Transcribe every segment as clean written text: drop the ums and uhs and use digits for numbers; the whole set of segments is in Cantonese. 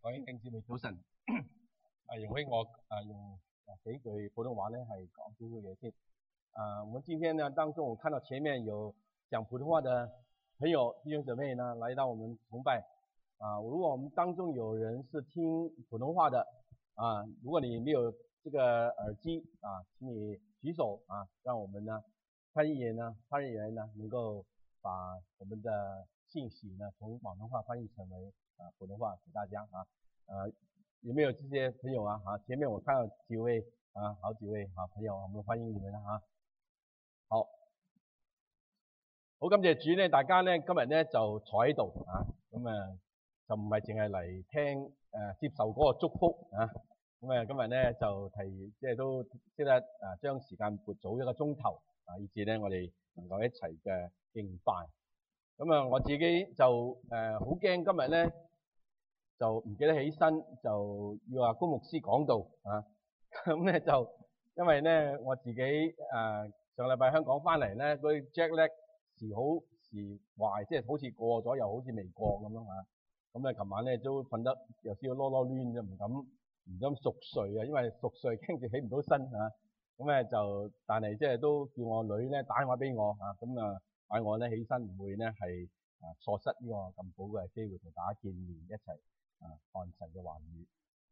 各位弟兄姊妹早晨，容許我用幾句普通話呢係講少少嘢先。我們今天呢當中，我看到前面有講普通話的朋友弟兄姊妹呢來到我們崇拜。如果我們當中有人是聽普通話的如果你沒有這個耳機請你舉手讓我們呢翻譯員呢能夠把我們的信息呢從廣東話翻譯成為普通話給大家有沒有這些朋友前面我看到幾位好幾位朋友，我們歡迎你們好感謝主呢，大家呢今日呢就坐喺度咁就唔係淨係嚟聽接受嗰個祝福咁今日呢就即係都識得將時間撥早1個鐘頭以至呢我哋能夠一齊嘅敬拜。咁我自己就好驚今日呢就唔記得起身，就要阿高牧師講道咁呢就因為呢我自己上禮拜香港翻嚟呢嗰啲 jet lag 時好時壞，即係好似過咗又好似未過咁樣咁咧琴晚呢都瞓得有少少囉攣啫，唔敢熟睡因為熟睡驚住起唔到身咁咧就但係即係都叫我女呢打電話俾我咁嗌我呢起身唔會呢係錯失呢個咁寶貴嘅機會同大家見面一齊看神嘅話語。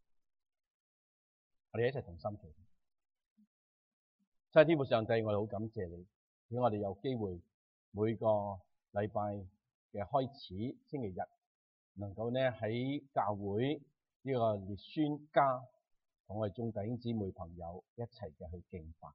我哋一齊同心祈禱。真係天父上帝，我哋好感謝你，俾我哋有機會每個禮拜嘅開始星期日能夠呢喺教會呢個列宣家同我哋眾弟兄姊妹朋友一齊嘅去敬拜。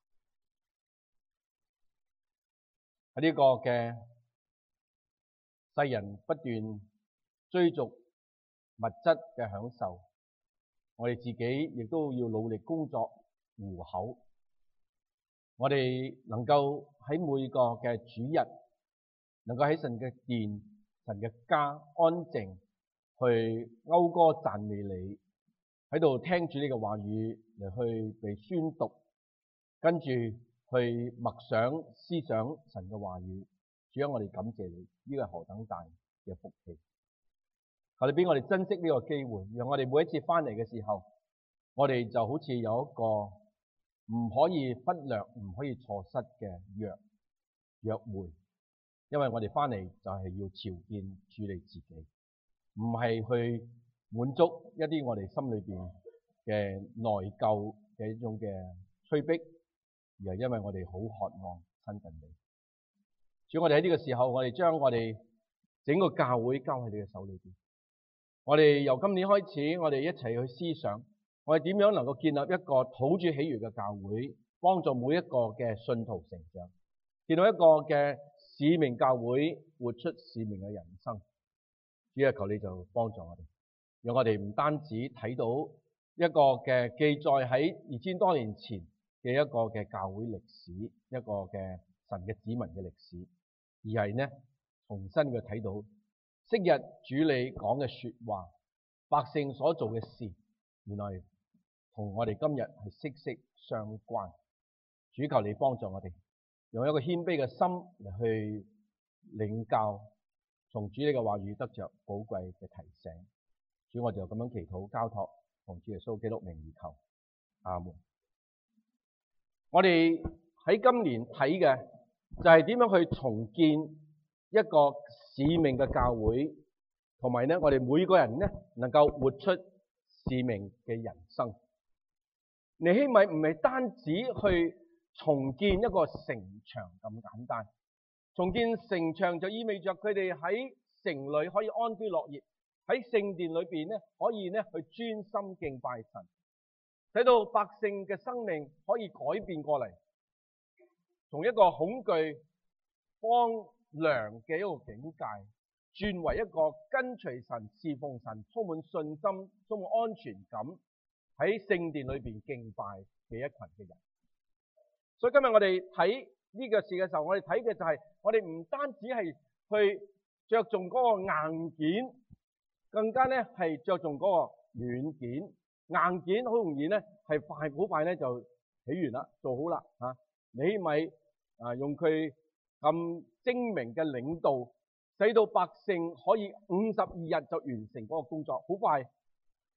喺呢個嘅世人不斷追逐物質嘅享受，我哋自己亦都要努力工作糊口。我哋能夠喺每個嘅主日，能夠喺神嘅殿、神嘅家安靜去謳歌讚美你，喺度聽住呢個話語嚟去被宣讀，跟住去默想思想神嘅話語。主啊，我哋感謝你，呢個係何等大嘅福氣！求你俾我哋珍惜呢個機會，讓我哋每一次翻嚟嘅時候，我哋就好似有一個唔可以忽略、唔可以錯失嘅約會，因為我哋翻嚟就係要朝見主你自己，唔係去滿足一啲我哋心裏邊嘅內疚嘅一種嘅催逼，而係因為我哋好渴望親近你。主，我哋喺呢個時候，我哋將我哋整個教會交喺你嘅手裏邊。我哋由今年開始，我哋一齊去思想，我哋點樣能夠建立一個討主喜悅嘅教會，幫助每一個嘅信徒成長，建立一個嘅使命教會，活出使命嘅人生。主啊，求你就幫助我哋，讓我哋唔單止睇到一個嘅記載喺2000多年前嘅一個嘅教會歷史，一個嘅神嘅子民嘅歷史，而係呢重新嘅睇到昔日主你講嘅說話，百姓所做嘅事，原來同我哋今日係息息相關。主，求你幫助我哋，用一個謙卑嘅心嚟去領教，從主你嘅話語得着寶貴嘅提醒。主，我就咁樣祈禱交託，奉主耶穌基督名而求，阿門。我哋喺今年睇嘅就係點樣去重建一個使命嘅教會，同埋呢我哋每個人呢能夠活出使命嘅人生。尼希米唔係單止去重建一個城牆咁簡單，重建城牆就意味着佢哋喺城裏可以安居樂業，喺聖殿裏邊呢可以呢去專心敬拜神，使到百姓嘅生命可以改變過嚟，從一個恐懼荒涼嘅一個境界，轉為一個跟隨神、侍奉神、充滿信心、充滿安全感喺聖殿裏邊敬拜嘅一群嘅人。所以今日我哋睇呢個事嘅時候，我哋睇嘅就係我哋唔單止係去着重嗰個硬件，更加呢係着重嗰個軟件。硬件好容易呢係好快呢就起完啦，做好啦尼希米用佢咁精明嘅領導，使到百姓可以52日就完成嗰個工作，好快。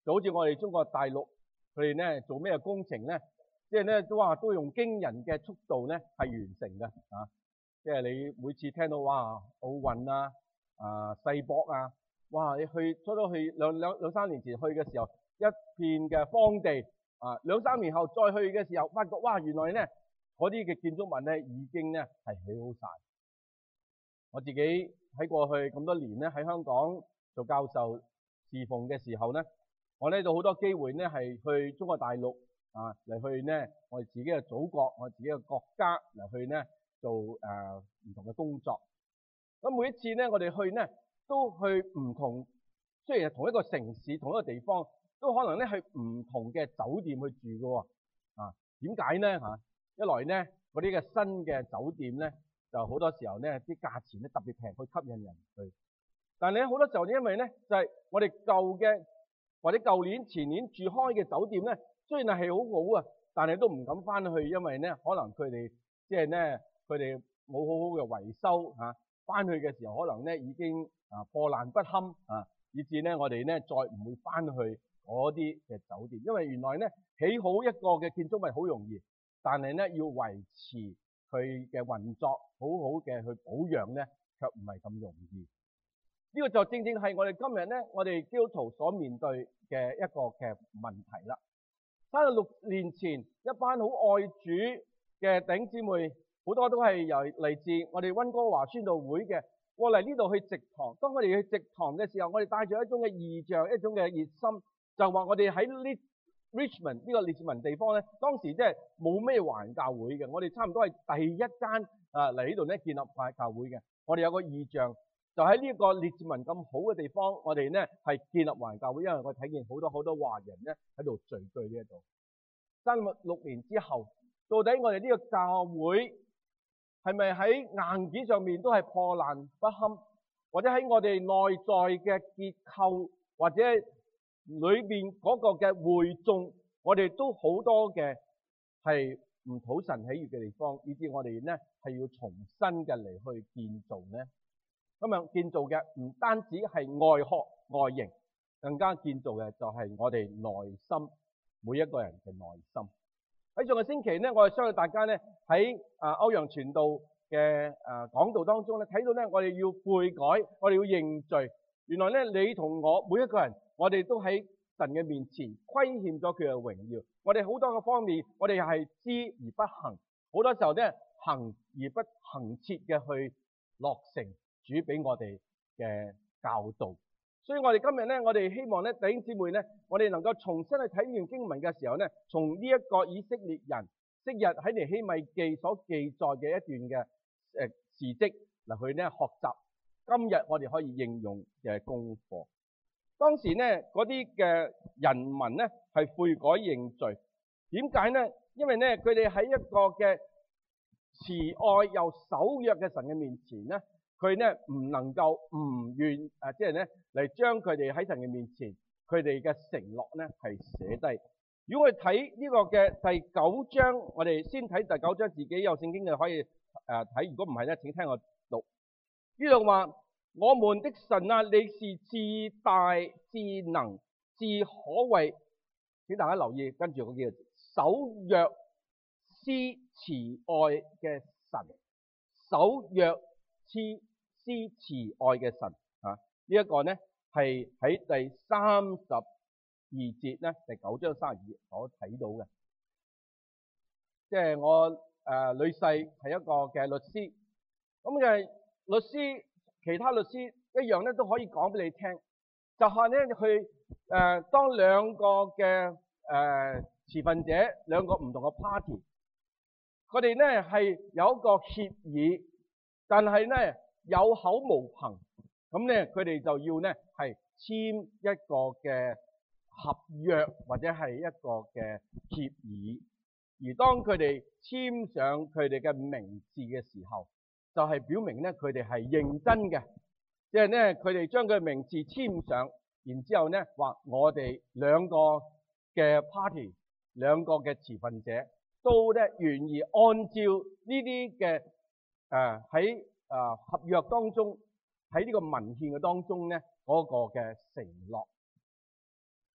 就好似我哋中國大陸佢哋咧做咩工程咧，即係咧都話都用驚人嘅速度咧係完成嘅啊！即係你每次聽到哇奧運啊、世博啊，哇你出咗去兩三年前去嘅時候，一片嘅荒地啊，兩三年後再去嘅時候，發覺哇原來咧嗰啲嘅建築物咧已經咧係起好晒。我自己喺過去咁多年咧喺香港做教授侍奉嘅時候咧，我呢度好多機會咧係去中國大陸啊嚟去咧我哋自己嘅祖國、我哋自己嘅國家嚟去咧做唔同嘅工作。咁每一次咧我哋去咧都去唔同，雖然係同一個城市、同一個地方，都可能咧去唔同嘅酒店去住㗎喎。啊，點解咧嚇？一來咧嗰啲嘅新嘅酒店咧，就好多時候咧啲價錢咧特別平，去吸引人去。但係咧好多時候因為咧就係我哋舊嘅或者舊年、前年住開嘅酒店咧，雖然係好好啊，但係都唔敢翻去，因為咧可能佢哋即係咧佢哋冇好好嘅維修嚇，翻去嘅時候可能咧已經破爛不堪啊，以至咧我哋咧再唔會翻去嗰啲嘅酒店，因為原來咧起好一個嘅建築物好容易，但係咧要維持佢嘅運作，好好嘅去保養咧，卻唔係咁容易。呢個就正正係我哋今日咧，我哋基督徒所面對嘅一個嘅問題啦。36年前，一班好愛主嘅弟兄姊妹，好多都係嚟自我哋溫哥華宣道會嘅，過嚟呢度去植堂。當我哋去植堂嘅時候，我哋帶住一種嘅異象，一種嘅熱心，就話我哋喺Richmond 呢個列治文地方咧，當時即係冇咩華人教會嘅，我哋差唔多係第一間嚟呢度咧建立教會嘅。我哋有個異象。就喺呢個列治文咁好嘅地方，我哋咧係建立華人教會，因為我睇見好多華人咧喺度聚居呢一度。36年之後，到底我哋呢個教會係咪喺硬件上面都係破爛不堪，或者喺我哋內在嘅結構或者裏面嗰個嘅會眾，我哋都好多嘅係唔討神喜悅嘅地方，以至我哋咧係要重新嘅嚟去建造咧。咁樣建造嘅唔單止係外殼外形，更加建造嘅就係我哋內心，每一個人嘅內心。喺上個星期咧，我哋相信大家咧喺歐陽傳道嘅講道當中咧，睇到咧我哋要悔改，我哋要認罪。原來咧你同我每一個人，我哋都喺神嘅面前虧欠咗佢嘅榮耀。我哋好多個方面，我哋係知而不行，好多時候咧行而不行切嘅去落成主俾我哋嘅教導，所以我哋今日咧，我哋希望咧弟兄姊妹咧，我哋能夠重新去睇呢段經文嘅時候咧，從呢一個以色列人昔日喺尼希米記所記載嘅一段嘅事蹟嚟去咧學習，今日我哋可以應用嘅功課。當時咧嗰啲嘅人民咧係悔改認罪，點解咧？因為咧佢哋喺一個嘅慈愛又守約嘅神嘅面前咧。佢咧唔能夠唔願即係咧嚟將佢哋喺神嘅面前，佢哋嘅承諾咧係寫低。如果我哋睇呢個嘅第9章，我哋先睇第9章，自己有聖經嘅可以睇。如果唔係咧，請聽我讀。呢度話：我們的神啊，你是至大、至能、至可畏。請大家留意，跟住我叫守約施慈愛嘅神，守約施慈愛嘅神呢一個咧係喺第32節咧，第9章32節所睇到嘅。即係我女婿係一個嘅律師，咁嘅律師，其他律師一樣咧都可以講俾你聽，就係咧去當兩個嘅持份者，兩個唔同嘅 party， 佢哋咧係有一個協議，但係咧有口無憑，咁咧佢哋就要咧係簽一個嘅合約或者係一個嘅協議，而當佢哋簽上佢哋嘅名字嘅時候，就係表明咧佢哋係認真嘅，即係咧佢哋將佢嘅名字簽上，然之後咧話我哋兩個嘅 party， 兩個嘅持份者都咧願意按照呢啲嘅喺合約當中，喺呢個文獻嘅當中咧嗰個嘅承諾。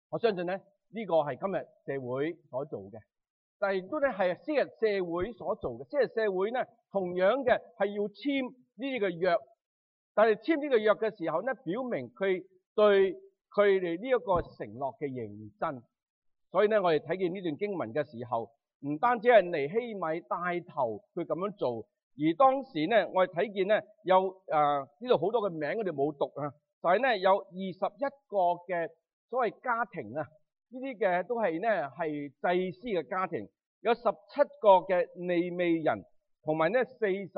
我相信咧呢個係今日社會所做嘅，但係亦都咧係昔日社會所做嘅。昔日社會咧同樣嘅係要簽呢啲嘅約，但係簽呢個約嘅時候咧，表明佢對佢哋呢一個承諾嘅認真。所以咧，我哋睇見呢段經文嘅時候，唔單止係尼希米帶頭佢咁樣做，而當時咧，我哋睇見咧有呢度好多嘅名，我哋冇讀啊，就係咧有21個嘅所謂家庭啊，呢啲嘅都係咧係祭司嘅家庭，有17個嘅利未人，同埋咧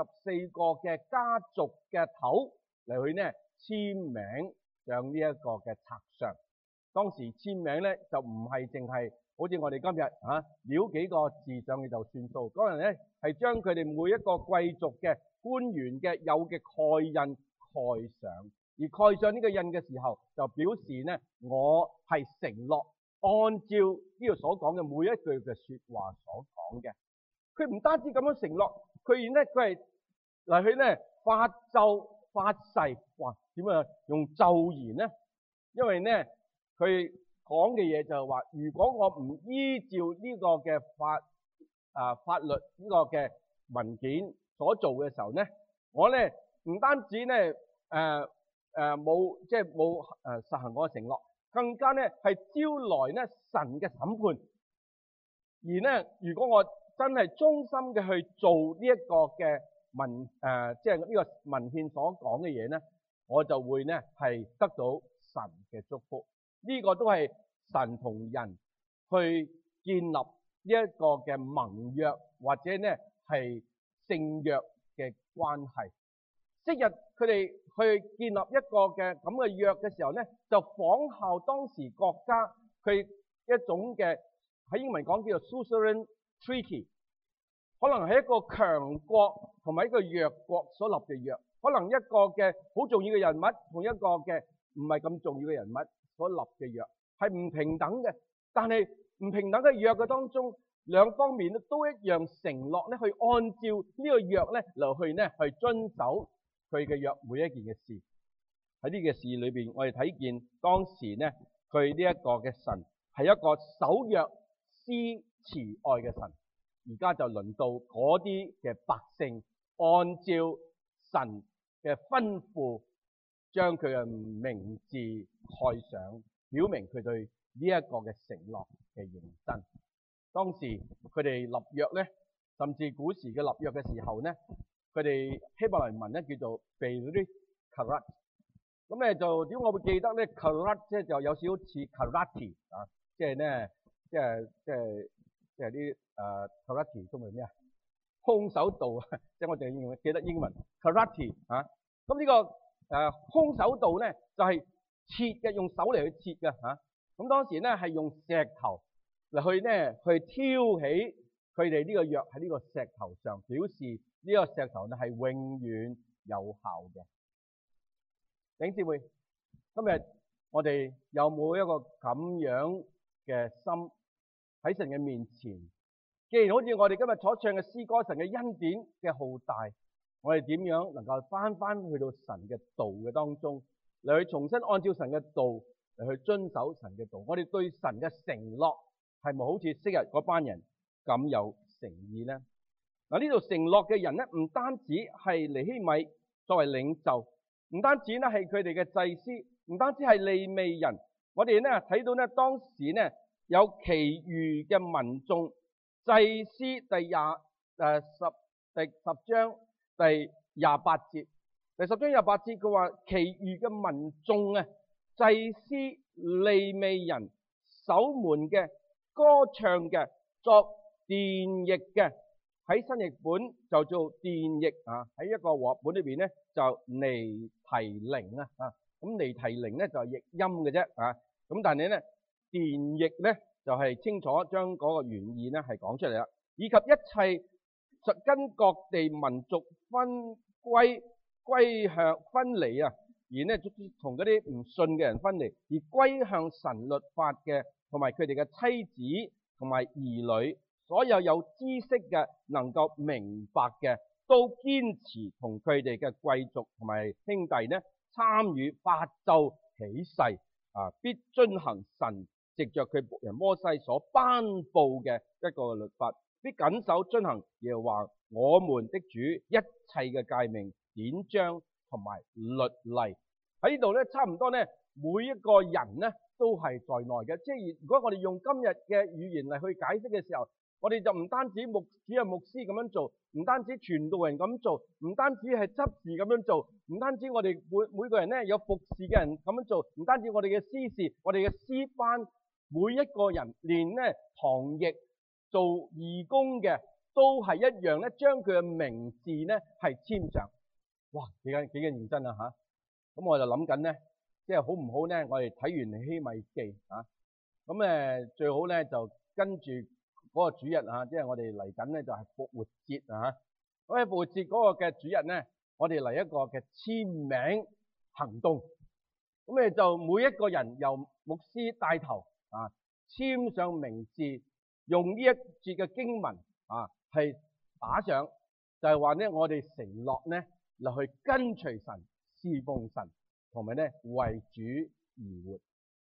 44個嘅家族嘅頭嚟去咧簽名上呢一個嘅冊上。當時簽名咧就唔係淨係好似我哋今日潦幾個字上去就算數，嗰陣咧係將佢哋每一個貴族嘅官員嘅有嘅蓋印蓋上，而蓋上呢個印嘅時候，就表示咧我係承諾按照呢度所講嘅每一句嘅說話所講嘅。佢唔單止咁樣承諾，佢係嚟去咧發咒發誓，哇！點樣用咒言咧？因為咧佢講嘅嘢就係話，如果我唔依照呢個嘅法律呢個嘅文件所做嘅時候咧，我咧唔單止咧冇實行我嘅承諾，更加咧係招來咧神嘅審判。而咧如果我真係忠心嘅去做呢一個嘅即係呢個文獻所講嘅嘢咧，我就會咧係得到神嘅祝福。呢個都係神同人去建立呢一個嘅盟約，或者呢係聖約嘅關係。昔日佢哋去建立一個嘅咁嘅約嘅時候呢，就仿效當時國家佢一種嘅喺英文講叫做 suzerain treaty， 可能係一個強國同埋一個弱國所立嘅約，可能一個嘅好重要嘅人物同一個嘅唔係咁重要嘅人物所立嘅約係唔平等嘅，但係唔平等嘅約嘅當中，兩方面都一樣承諾咧，去按照呢個約咧嚟去咧去遵守佢嘅約每一件嘅事。喺呢個事裏邊，我哋睇見當時咧，佢呢一個嘅神係一個守約施慈愛嘅神。而家就輪到嗰啲嘅百姓，按照神嘅吩咐，將佢嘅名字蓋上，表明佢對呢一個嘅承諾嘅認真。當時佢哋立約咧，甚至古時嘅立約嘅時候咧，佢哋希伯來文咧叫做 Berit Karat。咁咧就點我會記得咧 Karat 即係就有少少似 Karate 啊，即係咧即係啲Karate 中文咩啊？空手道啊，即係我哋記得英文 Karate 啊。咁呢個空手道咧就係切嘅，用手嚟去切嘅嚇。咁當時咧係用石頭嚟去咧去挑起佢哋呢個約喺呢個石頭上，表示呢個石頭咧係永遠有效嘅。弟兄姊妹，今日我哋有冇一個咁樣嘅心喺神嘅面前？既然好似我哋今日所唱嘅詩歌，神嘅恩典嘅浩大，我哋點樣能夠翻去到神嘅道嘅當中，嚟去重新按照神嘅道嚟去遵守神嘅道？我哋對神嘅承諾係咪好似昔日嗰班人咁有誠意呢？嗱，呢度承諾嘅人咧，唔單止係尼希米作為領袖，唔單止咧係佢哋嘅祭司，唔單止係利未人，我哋咧睇到咧當時咧有其餘嘅民眾。祭司第十章第28節，第10章28節佢話，其餘嘅民眾啊，祭司利未人、守門嘅、歌唱嘅、作殿役嘅，喺新譯本就做殿役啊，喺一個和合本裏邊咧就尼提寧啊，咁尼提寧咧就係譯音嘅啫啊，咁但係咧殿役咧就係清楚將嗰個原意咧係講出嚟啦，以及一切實跟各地民族歸向分離啊，而呢同嗰啲唔信嘅人分離，而歸向神律法嘅，同埋佢哋嘅妻子同埋兒女，所有有知識嘅能夠明白嘅，都堅持同佢哋嘅貴族同埋兄弟呢參與發咒起誓啊，必遵行神藉着佢僕人摩西所頒布嘅一個律法，必謹守遵行耶和華我們的主一切嘅誡命、典章同埋律例。喺呢度咧，差唔多咧，每一個人咧都係在內嘅。即係如果我哋用今日嘅語言嚟去解釋嘅時候，我哋就唔單止主任牧師咁樣做，唔單止傳道人咁做，唔單止係執事咁樣做，唔單止我哋每個人咧有服侍嘅人咁樣做，唔單止我哋嘅司事、我哋嘅詩班，每一個人連咧堂役做義工嘅都係一樣咧，將佢嘅名字咧係簽上。哇，幾咁認真啊吓！咁我就諗緊咧，即係好唔好咧？我哋睇完希米記啊，咁最好咧就跟住嗰個主日啊，即係我哋嚟緊咧就係復活節啊。咁喺復活節嗰個嘅主日咧，我哋嚟一個嘅簽名行動。咁就每一個人由牧師帶頭啊，簽上名字，用呢一節嘅經文啊，係打上，就係話咧我哋承諾咧嚟去跟隨神、侍奉神，同埋咧為主而活。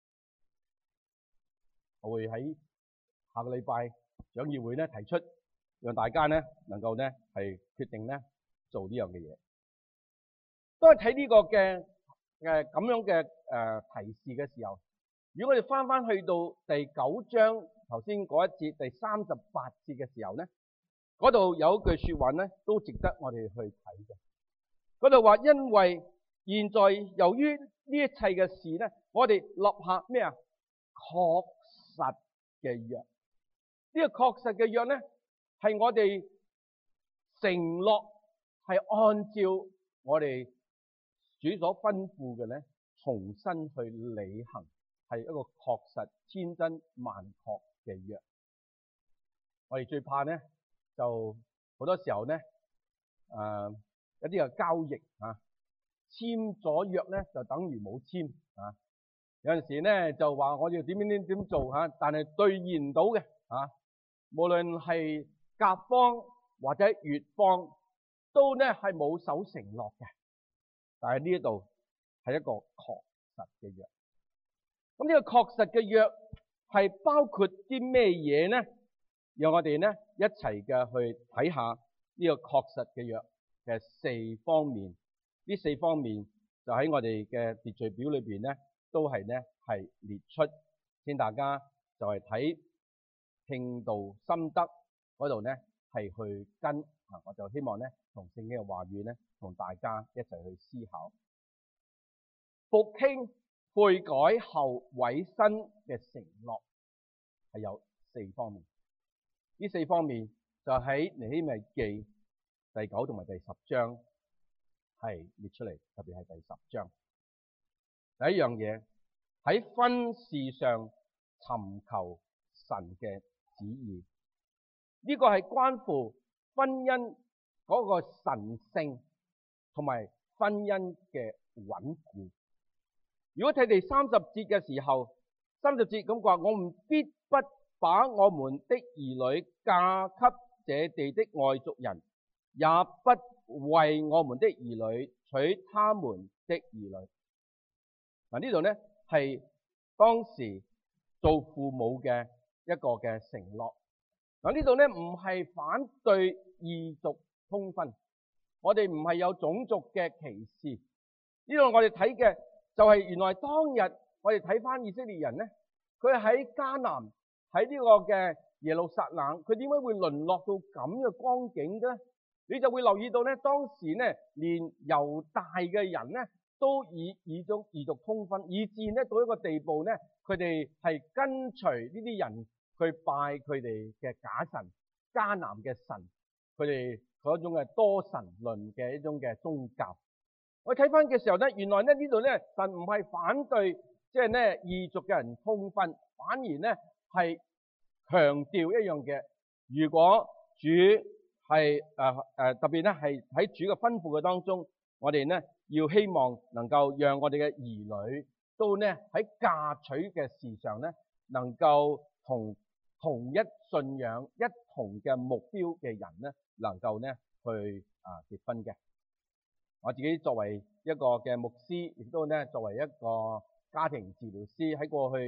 我會喺下個禮拜長議會咧提出，讓大家咧能夠咧係決定咧做呢樣嘅嘢。當係睇呢個嘅咁樣嘅提示嘅時候，如果我哋翻去到第9章頭先嗰一節第38節嘅時候咧，嗰度有一句說話咧都值得我哋去睇嘅。嗰度話，因為現在由於呢一切嘅事咧，我哋立下咩啊？確實嘅約。呢個確實嘅約咧，係我哋承諾係按照我哋主所吩咐嘅咧，重新去履行，係一個確實千真萬確嘅約。我哋最怕咧，就好多時候咧，一啲嘅交易啊，簽咗約咧就等於冇簽啊。有陣時咧就話我要點做吓，但係兌現唔到嘅啊。無論係甲方或者乙方，都咧係冇守承諾嘅。但係呢一度係一個確實嘅約。咁呢個確實嘅約係包括啲咩嘢咧？讓我哋咧一齊嘅去睇下呢個確實嘅約嘅4方面。呢4方面就喺我哋嘅秩序表裏邊咧，都係咧係列出，先大家就係睇聽道心得嗰度咧係去跟啊。我就希望咧同聖經嘅話語咧同大家一齊去思考。復興悔改後委身嘅承諾係有4方面。呢4方面就喺尼希米記第9同埋第10章係列出嚟，特別係第10章。第一樣嘢，喺婚事上尋求神嘅旨意，呢個係關乎婚姻嗰個神聖同埋婚姻嘅穩固。如果睇第30節嘅時候，30節咁話，我們必不把我們的兒女嫁給這地的外族人，也不為我們的兒女娶他們的兒女。嗱，呢度咧係當時做父母嘅一個嘅承諾。嗱，呢度咧唔係反對異族通婚，我哋唔係有種族嘅歧視。呢度我哋睇嘅就係原來當日我哋睇翻以色列人咧，佢喺迦南喺呢個嘅耶路撒冷，佢點解會淪落到咁嘅光景嘅咧？你就會留意到咧，當時咧連猶大嘅人咧都以異族通婚，以至咧到一個地步咧，佢哋係跟隨呢啲人去拜佢哋嘅假神迦南嘅神，佢哋嗰種嘅多神論嘅一種嘅宗教。我睇翻嘅時候咧，原來咧呢度咧神唔係反對即係咧異族嘅人通婚，反而咧係強調一樣嘅，如果主係特別咧係喺主嘅吩咐嘅當中，我哋咧要希望能夠讓我哋嘅兒女都咧喺嫁娶嘅事上咧，能夠同一信仰、一同嘅目標嘅人咧，能夠咧去結婚嘅。我自己作為一個嘅牧師，亦都咧作為一個家庭治療師，喺過去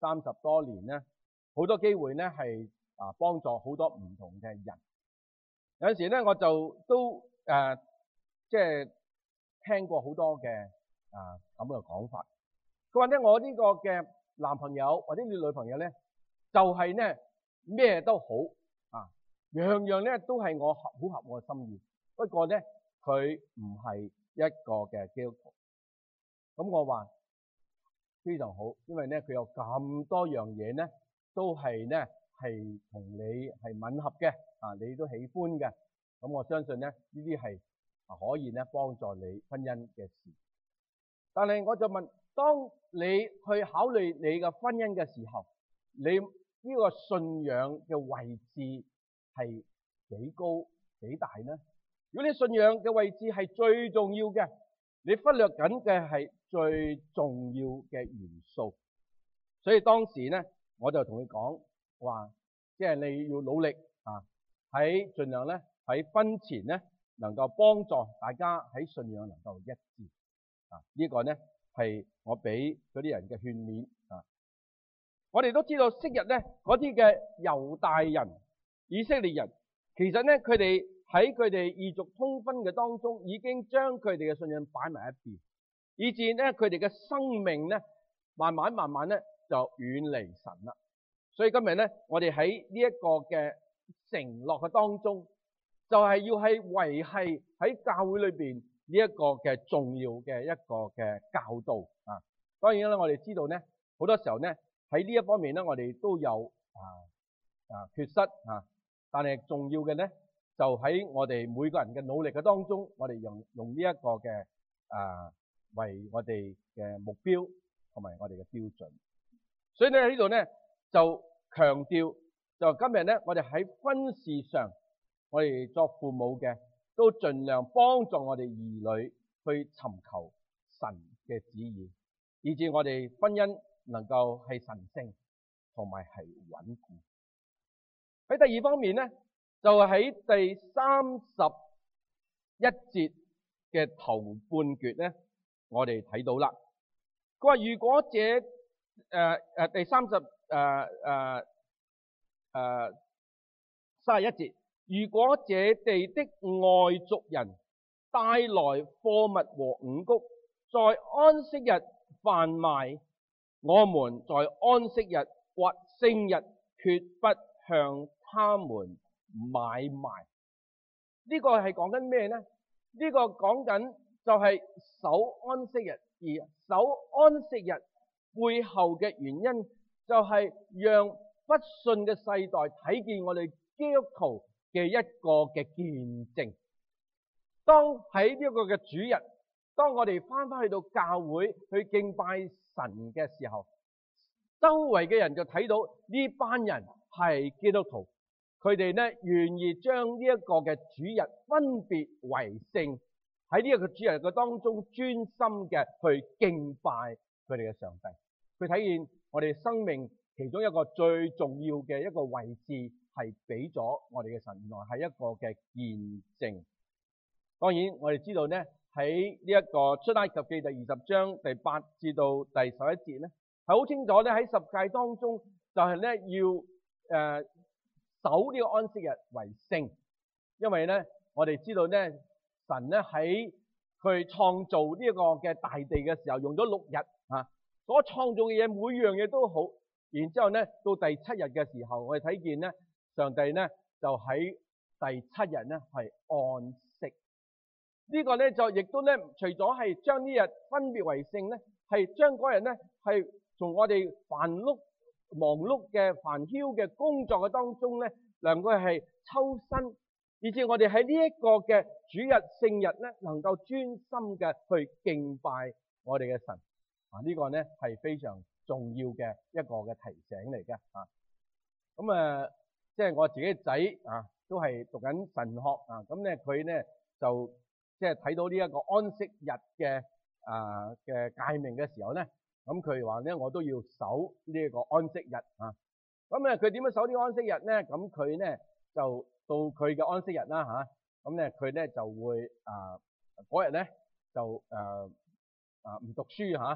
30多年咧，好多機會咧係幫助好多唔同嘅人。有陣時咧，我就都即係聽過好多嘅咁嘅講法。佢話咧，我呢個嘅男朋友或者你女朋友咧，就係咧咩都好樣樣咧都係好合我嘅心意。不過咧，佢唔係一個嘅基督徒。咁我話非常好，因為咧佢有咁多樣嘢咧，都係咧係同你係吻合嘅，你都喜歡嘅。咁我相信咧呢啲係可以咧幫助你婚姻嘅事。但係我就問，當你去考慮你嘅婚姻嘅時候，你呢個信仰嘅位置係幾高幾大呢？如果你信仰嘅位置係最重要嘅，你忽略緊嘅係最重要嘅元素。所以當時咧，我就同佢講話，即係你要努力喺盡量咧喺婚前咧能夠幫助大家喺信仰能夠一致。呢個咧係我俾嗰啲人嘅勸勉。我哋都知道昔日咧嗰啲嘅猶大人、以色列人，其實咧佢哋喺佢哋異族通婚嘅當中，已經將佢哋嘅信仰擺埋一邊，以致咧佢哋嘅生命咧慢慢咧就遠離神啦。所以今日咧，我哋喺呢一個嘅承諾嘅當中，就係要係維繫喺教會裏邊呢一個嘅重要嘅一個嘅教導。當然啦，我哋知道咧，好多時候咧喺呢一方面咧，我哋都有缺失。但係重要嘅咧，就喺我哋每個人嘅努力嘅當中，我哋用呢一個嘅為我哋嘅目標同埋我哋嘅標準。所以咧喺呢度咧就強調，就今日咧我哋喺婚事上，我哋作父母嘅都盡量幫助我哋兒女去尋求神嘅旨意，以致我哋婚姻能夠係神聖同埋係穩固。喺第二方面咧，就喺第31節嘅頭半段咧，我哋睇到啦。佢話如果第31節，如果這地的外族人帶來貨物和五穀，在安息日販賣，我們在安息日或聖日決不向他們買賣。呢個係講緊咩呢？呢個講緊就係守安息日，而守安息日背後嘅原因就係讓不信嘅世代睇見我哋基督徒嘅一個嘅見證。當喺呢一個嘅主日，當我哋翻去到教會去敬拜神嘅時候，周圍嘅人就睇到呢班人係基督徒，佢哋咧願意將呢一個嘅主日分別為聖，喺呢一個主日嘅當中專心嘅去敬拜佢哋嘅上帝。佢體現我哋生命其中一個最重要嘅一個位置係俾咗我哋嘅神，原來係一個嘅見證。當然我哋知道咧，喺呢一個出埃及記第20章第8至到第11節咧，係好清楚咧，喺十誡當中就係咧要守呢個安息日為聖。因為咧我哋知道咧，神咧喺佢創造呢一個嘅大地嘅時候用咗6日所創造嘅嘢每樣嘢都好，然之後咧到第7日嘅時候，我哋睇見咧上帝咧就喺第7日咧係安息。呢個咧就亦都咧除咗係將呢日分別為聖咧，係將嗰日咧係從我哋忙碌嘅煩囂嘅工作嘅當中咧，能夠係抽身，以至我哋喺呢一個嘅主日聖日咧，能夠專心嘅去敬拜我哋嘅神。呢個咧係非常重要嘅一個嘅提醒嚟嘅。咁即係我自己仔都係讀緊神學咁咧佢咧就即係睇到呢一個安息日嘅誡命嘅時候咧，咁佢話咧我都要守呢一個安息日咁佢點樣守呢個安息日咧？咁佢咧就到佢嘅安息日啦咁咧佢咧就會嗰日咧就唔讀書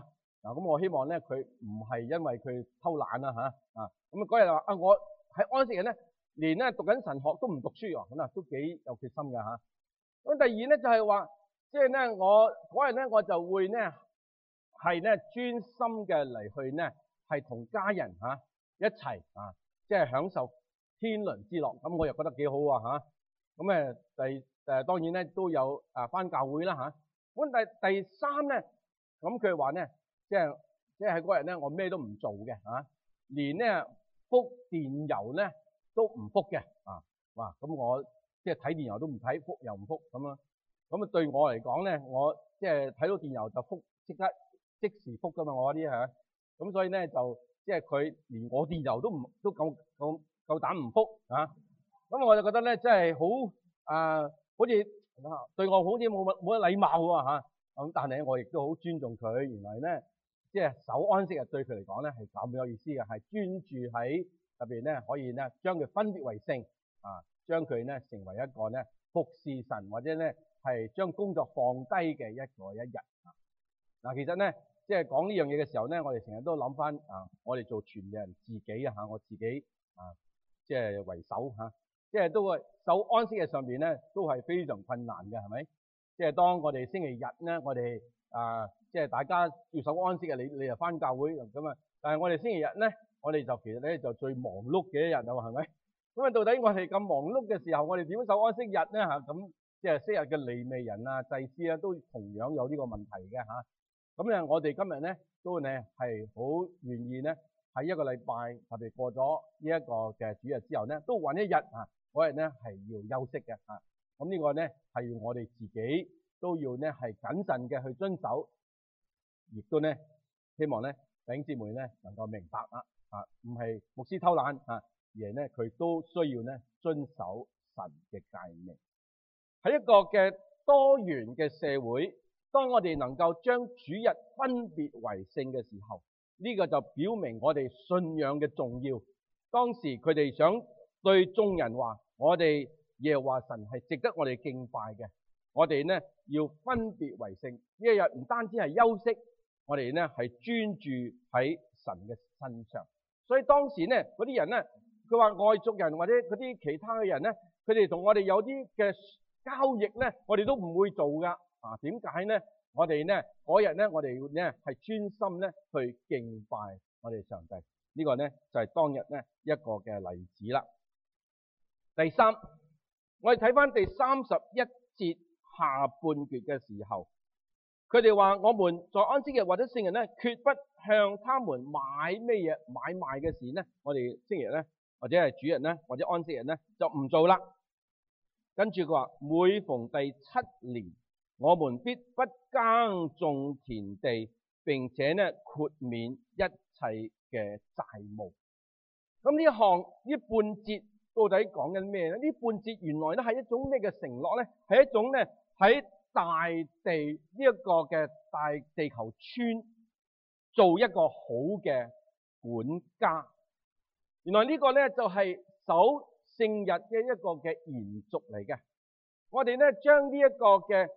咁我希望咧佢唔係因為佢偷懶啦咁嗰日話我喺安息日咧，連咧讀緊神學都唔讀書喎，咁都幾有決心㗎。咁第二咧就係話，即係咧我嗰日咧我就會咧係咧專心嘅嚟去咧係同家人一齊即係享受天倫之樂。咁我又覺得幾好咁當然咧都有返教會啦咁第三咧，咁佢話咧，即係喺嗰日咧，我咩都唔做嘅連咧覆電郵咧都唔覆嘅哇！咁我即係睇電郵都唔睇，覆又唔覆咁啊！咁對我嚟講咧，我即係睇到電郵就覆，即時覆噶嘛，我嗰啲咁所以咧就即係佢連我電郵都夠膽唔覆咁我就覺得咧，真係好似對我好似冇乜禮貌喎咁但係我亦都好尊重佢。原來咧，即係守安息日對佢嚟講咧係咁有意思嘅，係專注喺入邊咧，可以咧將佢分別為聖將佢咧成為一個咧服侍神或者咧係將工作放低嘅一日其實咧，即係講呢樣嘢嘅時候咧，我哋成日都諗翻我哋做傳嘅人自己我自己即係為首即係都會守安息日上邊咧，都係非常困難嘅，係咪？即係當我哋星期日咧，我哋即係大家要守安息日，你就翻教會咁啊。但係我哋星期日咧，我哋就其實咧就最忙碌嘅一日係咪？咁到底我哋咁忙碌嘅時候，我哋點守安息日咧咁即係昔日嘅利未人祭司都同樣有呢個問題嘅咁咧，我哋今日咧都咧係好願意咧喺一個禮拜特別過咗呢一個嘅主日之後咧，都揾一日嗰日咧係要休息嘅咁呢個咧係我哋自己都要咧係謹慎嘅去遵守，亦都咧希望咧弟兄姊妹咧能夠明白唔係牧師偷懶而係咧佢都需要咧遵守神嘅誡命。喺一個嘅多元嘅社會，當我哋能夠將主日分別為聖嘅時候，呢個就表明我哋信仰嘅重要。當時佢哋想對眾人話，我哋耶和華神係值得我哋敬拜嘅，我哋呢要分別為聖。呢一日唔單止係休息，我哋呢係專注喺神嘅身上。所以當時呢嗰啲人呢，佢話外族人或者嗰啲其他嘅人呢，佢哋同我哋有啲嘅交易呢，我哋都唔會做噶點解呢？我哋呢嗰日呢，我哋呢係專心呢去敬拜我哋上帝。呢個呢就係當日呢一個嘅例子啦。第三，我哋睇翻第31節下半節嘅時候，佢哋話我們在安息日或者聖日呢，決不向他們買咩嘢買賣嘅事呢，我哋星期日呢，或者係主日呢，或者安息日呢，就唔做啦。跟住佢話每逢第7年，我們必不耕種田地，並且呢豁免一切嘅債務。咁呢半節到底講緊咩呢？呢半節原來咧係一種咩嘅承諾呢？係一種呢喺大地呢一個嘅大地球村做一個好嘅管家。原來呢個呢就係守聖日嘅一個嘅延續嚟嘅。我哋呢將呢一個嘅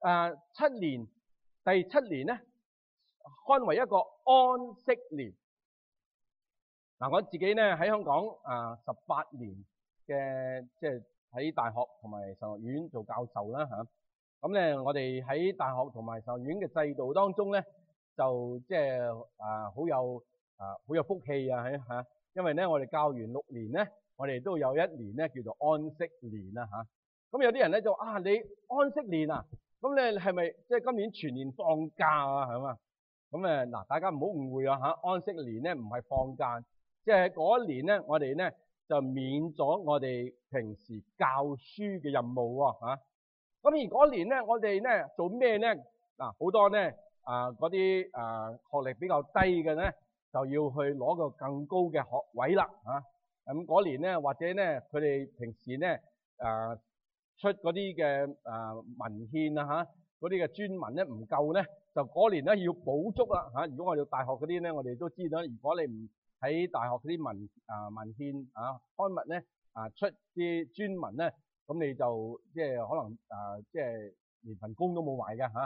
第7年呢看為一個安息年。我自己呢喺香港18年嘅即係喺大學同埋神學院做教授啦咁咧我哋喺大學同埋神學院嘅制度當中咧，就即係好有福氣因為咧我哋教完6年咧，我哋都有1年咧叫做安息年啦咁有啲人咧就你安息年咁你係咪即係今年全年放假係嘛？咁大家唔好誤會安息年咧唔係放假。即係嗰一年咧，我哋咧就免咗我哋平時教書嘅任務喎咁而嗰年咧，我哋咧做咩咧？好多咧嗰啲學歷比較低嘅咧，就要去攞個更高嘅學位啦咁嗰年咧，或者咧佢哋平時咧出嗰啲嘅文獻嗰啲嘅專文咧唔夠咧，就嗰年咧要補足啦如果我哋大學嗰啲咧，我哋都知道，如果你唔喺大學嗰啲文獻刊物咧出啲專文咧，咁你就即係可能即係連份工都冇埋嘅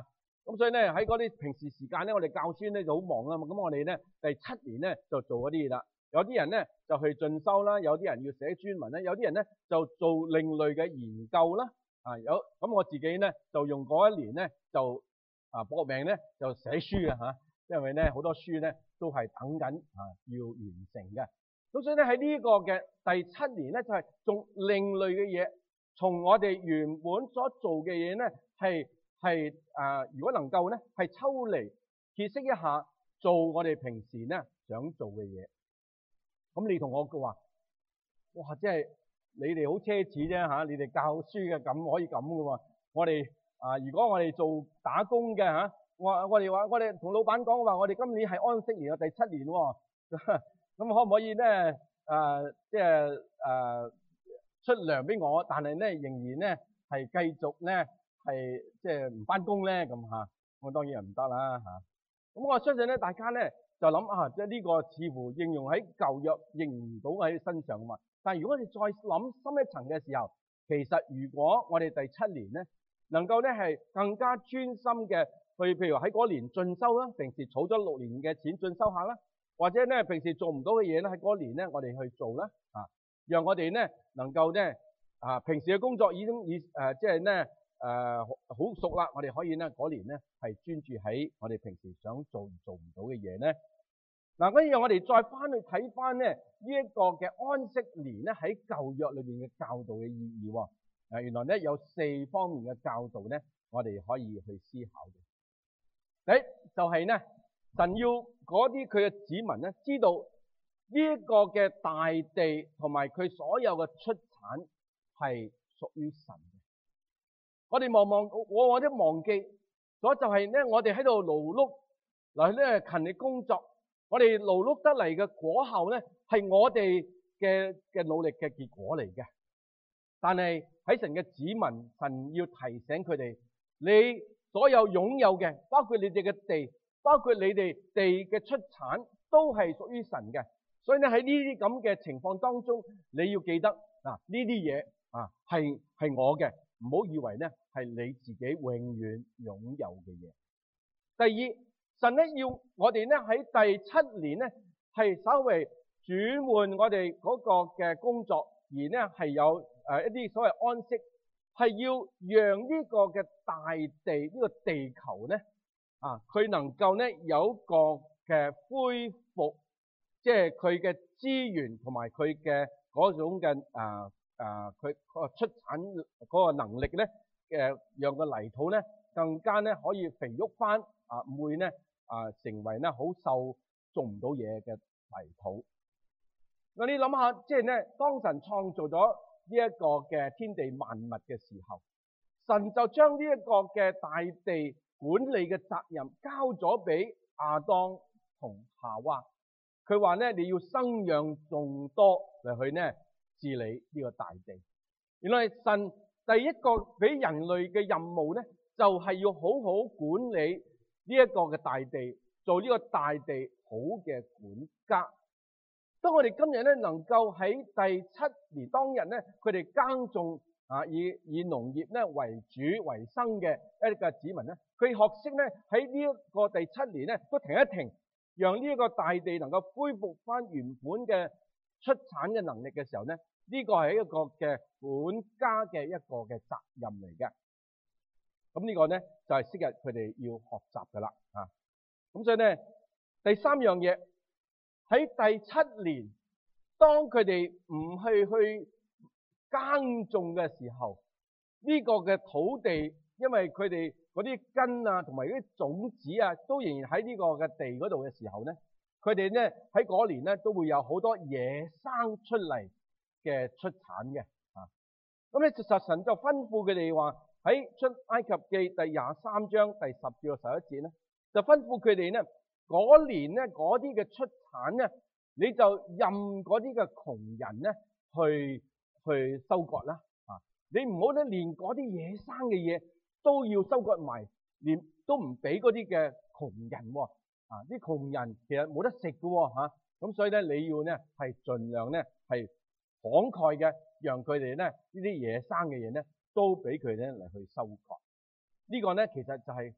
咁所以咧喺嗰啲平時時間咧，我哋教書咧就好忙啊嘛。咁我哋咧第7年咧就做嗰啲嘢啦。有啲人咧就去進修啦，有啲人要寫專文啦，有啲人咧就做另類嘅研究啦。咁我自己咧就用嗰一年咧就搏命咧就寫書啊，因為咧好多書咧都係等緊要完成嘅。咁所以咧喺呢個嘅第7年咧就係做另類嘅嘢，從我哋原本所做嘅嘢咧係如果能夠咧係抽離歇息一下，做我哋平時咧想做嘅嘢。咁你同我話，哇！即係你哋好奢侈啫，你哋教書嘅咁可以咁嘅喎。我哋如果我哋做打工嘅我哋同老闆講話，我哋今年係安息年嘅第7年喎。咁可唔可以咧即係出糧俾我，但係咧仍然咧係繼續咧係即係唔返工咧咁嚇？我當然係唔得啦嚇。咁我相信咧大家咧就諗即係呢個似乎應用喺舊約應唔到喺身上嘛。但係如果你再諗深一層嘅時候，其實如果我哋第7年咧能夠咧係更加專心嘅去，譬如喺嗰年進修啦，平時儲咗6年嘅錢進修下啦，或者咧平時做唔到嘅嘢咧喺嗰年咧我哋去做啦，讓我哋咧能夠咧平時嘅工作已經即係咧好熟啦，我哋可以咧嗰年咧係專注喺我哋平時想做而做唔到嘅嘢咧。咁讓我哋再翻去睇翻咧呢一個嘅安息年咧喺舊約裏邊嘅教導嘅意義喎。原來咧有4方面嘅教導咧，我哋可以去思考嘅。第一就係咧，神要嗰啲佢嘅子民咧知道呢一個嘅大地同埋佢所有嘅出產係屬於神嘅。我哋我都忘記咗，就係咧我哋喺度勞碌嚟咧勤力工作。我哋勞碌得嚟嘅果效咧，係我哋嘅努力嘅結果嚟嘅。但係喺神嘅子民，神要提醒佢哋，你所有擁有嘅，包括你哋嘅地，包括你哋地嘅出產，都係屬於神嘅。所以咧喺呢啲咁嘅情況當中，你要記得呢啲嘢係我嘅，唔好以為咧係你自己永遠擁有嘅嘢。第二，神咧要我哋咧喺第7年咧係稍微轉換我哋嗰個嘅工作，而咧係有一啲所謂安息，係要讓呢個嘅大地呢個地球咧佢能夠咧有一個嘅恢復，即係佢嘅資源同埋佢嘅嗰種嘅佢出產嗰個能力咧讓個泥土咧更加咧可以肥沃翻唔會咧成為咧好受種唔到嘢嘅泥土。你諗下，即係咧，當神創造咗呢一個嘅天地萬物嘅時候，神就將呢一個嘅大地管理嘅責任交咗俾亞當同夏娃。佢話咧，你要生養眾多嚟去咧治理呢個大地。原來神第一個俾人類嘅任務咧，就係要好好管理呢一個嘅大地，做呢個大地好嘅管家。當我哋今日咧能夠喺第7年當日咧，佢哋耕種以農業咧為主為生嘅一個子民咧，佢學識咧喺呢一個第7年咧都停一停，讓呢一個大地能夠恢復翻原本嘅出產嘅能力嘅時候咧，呢個係一個嘅管家嘅一個嘅責任嚟嘅。咁呢個咧就係昔日佢哋要學習噶啦。咁所以咧第3樣嘢喺第7年，當佢哋唔去耕種嘅時候，呢個嘅土地因為佢哋嗰啲根同埋嗰啲種子都仍然喺呢個嘅地嗰度嘅時候咧，佢哋咧喺嗰年咧都會有好多野生出嚟嘅出產嘅。咁咧神就吩咐佢哋話喺出埃及記第23章第10至11節咧，就吩咐佢哋咧嗰年咧嗰啲嘅出產咧，你就任嗰啲嘅窮人咧去收割啦。你唔好咧連嗰啲野生嘅嘢都要收割埋，連都唔俾嗰啲嘅窮人喎。啲窮人其實冇得食嘅喎。咁所以咧你要咧係盡量咧係慷慨嘅，讓佢哋咧呢啲野生嘅嘢咧都俾佢哋嚟去收割。呢個咧其實就係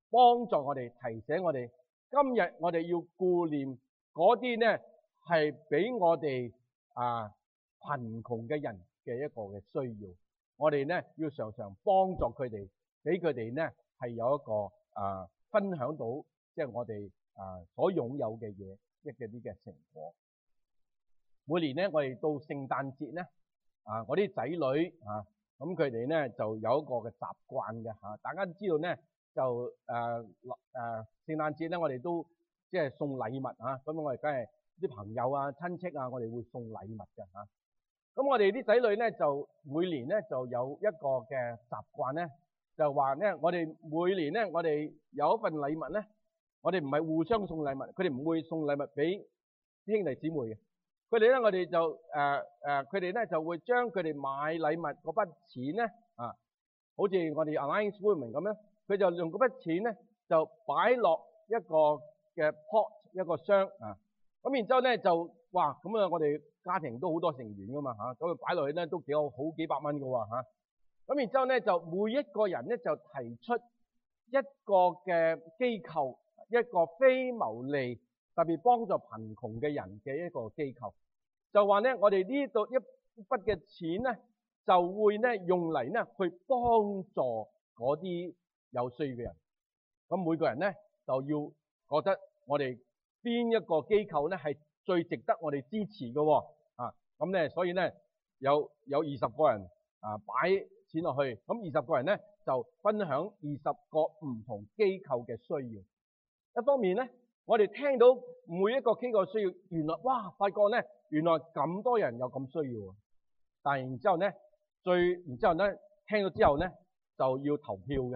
幫助我哋，提醒我哋，今日我哋要顧念嗰啲咧係俾我哋貧窮嘅人嘅一個嘅需要。我哋咧要常常幫助佢哋，俾佢哋咧係有一個分享到即係我哋所擁有嘅嘢一啲嘅成果。每年咧我哋到聖誕節咧我啲仔女咁佢哋咧就有一個嘅習慣嘅大家都知道咧就聖誕節咧我哋都即係送禮物咁我哋梗係啲朋友親戚我哋會送禮物嘅咁我哋啲仔女咧就每年咧就有一個嘅習慣咧，就話咧我哋每年咧我哋有一份禮物咧，我哋唔係互相送禮物，佢哋唔會送禮物俾啲兄弟姊妹嘅。佢哋咧我哋就佢哋咧就會將佢哋買禮物嗰筆錢咧好似我哋 Alliance Women 咁咧，佢就用嗰筆錢咧就擺落一個嘅 pot 一個箱咁然之後咧就哇咁我哋家庭都好多成員噶嘛咁佢擺落去咧都好幾百蚊噶喎咁然之後咧就每一個人咧就提出一個嘅機構，一個非牟利特別幫助貧窮嘅人嘅一個機構，就話咧我哋呢度一筆嘅錢咧就會咧用嚟咧去幫助嗰啲有需要嘅人。咁每個人咧就要覺得我哋邊一個機構咧係最值得我哋支持嘅咁咧所以咧有20個人擺錢落去，咁20個人咧就分享20個唔同機構嘅需要。一方面咧，我哋聽到每一個機構需要，原來哇發覺咧原來咁多人有咁需要，但係然之後咧聽到之後咧就要投票嘅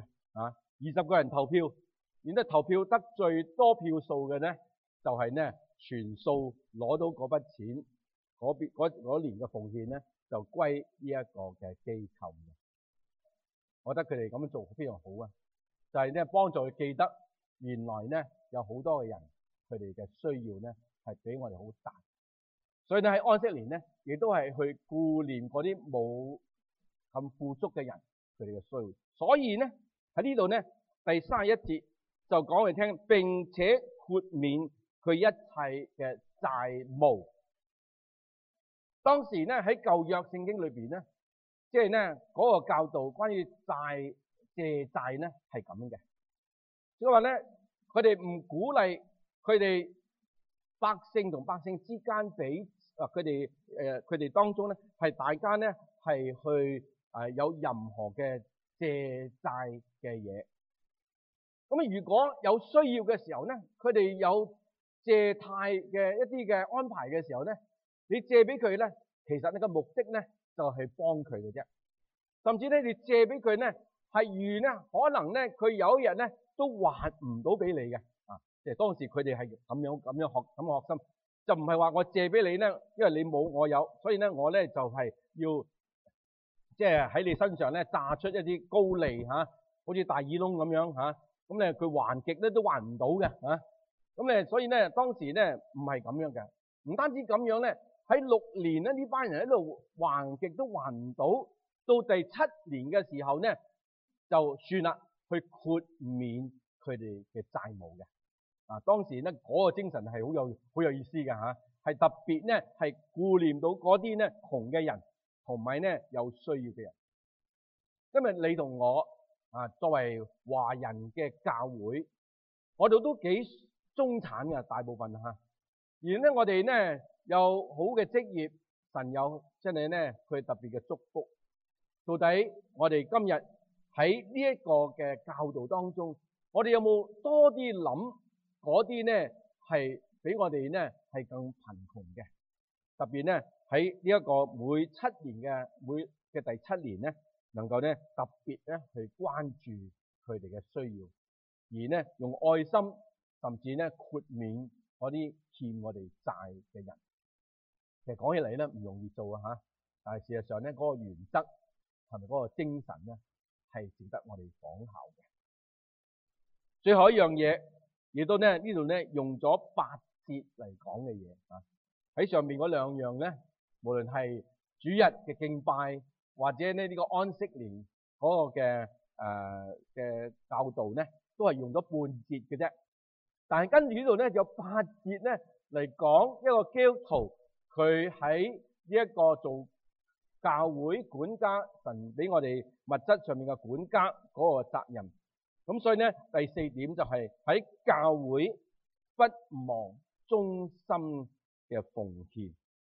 20個人投票，然之後投票得最多票數嘅咧就係咧全數攞到嗰筆錢，嗰年嘅奉獻咧就歸呢一個嘅機構嘅。我覺得佢哋咁樣做非常好就係咧幫助佢記得原來咧有好多嘅人佢哋嘅需要咧係比我哋好大，所以咧喺安息年咧亦都係去顧念嗰啲冇咁富足嘅人佢哋嘅需要。所以咧喺呢度咧第31節就講嚟聽，並且豁免佢一切嘅債務。當時咧喺舊約聖經裏邊咧，即係咧嗰個教導關於借債咧係咁嘅，即係話咧佢哋唔鼓勵佢哋百姓同百姓之間俾佢哋當中咧係大家咧係去有任何嘅借債嘅嘢。咁如果有需要嘅時候咧，佢哋有借貸嘅一啲嘅安排嘅時候咧，你借俾佢咧，其實你個目的咧就係幫佢嘅啫。甚至咧你借俾佢咧係預咧可能咧佢有一日咧都還唔到俾你嘅即係當時佢哋係咁樣學心，就唔係話我借俾你咧，因為你冇我有，所以咧我咧就係要即係喺你身上咧榨出一啲高利好似大耳窿咁樣咁咧佢還極咧都還唔到嘅咁咧所以咧當時咧唔係咁樣嘅。唔單止咁樣咧，喺6年咧呢班人喺度還極都還唔到，到第7年嘅時候咧就算啦，去豁免佢哋嘅債務嘅當時咧嗰個精神係好有意思嘅係特別咧係顧念到嗰啲咧窮嘅人同埋咧有需要嘅人。今日你同我作為華人嘅教會，我哋都幾中產嘅大部分而咧我哋咧有好嘅職業，神有真係咧佢特別嘅祝福。到底我哋今日喺呢一個嘅教導當中，我哋有冇多啲諗嗰啲咧係比我哋咧係更貧窮嘅？特別咧喺呢一個每嘅第7年咧，能夠咧特別咧去關注佢哋嘅需要，而咧用愛心甚至咧豁免嗰啲欠我哋債嘅人。其實講起嚟咧唔容易做但係事實上咧嗰個原則同埋嗰個精神咧係值得我哋仿效嘅。最後一樣嘢，亦都咧呢度咧用咗8節嚟講嘅嘢喺上面嗰2樣咧，無論係主日嘅敬拜或者呢個安息年嗰個嘅教導咧， 都係用咗半節嘅啫。但係跟住呢度咧有8節咧嚟講一個基督徒佢喺呢一個做教會管家，神俾我哋物質上面嘅管家嗰個責任。咁所以咧第4點就係喺教會不忘忠心嘅奉獻。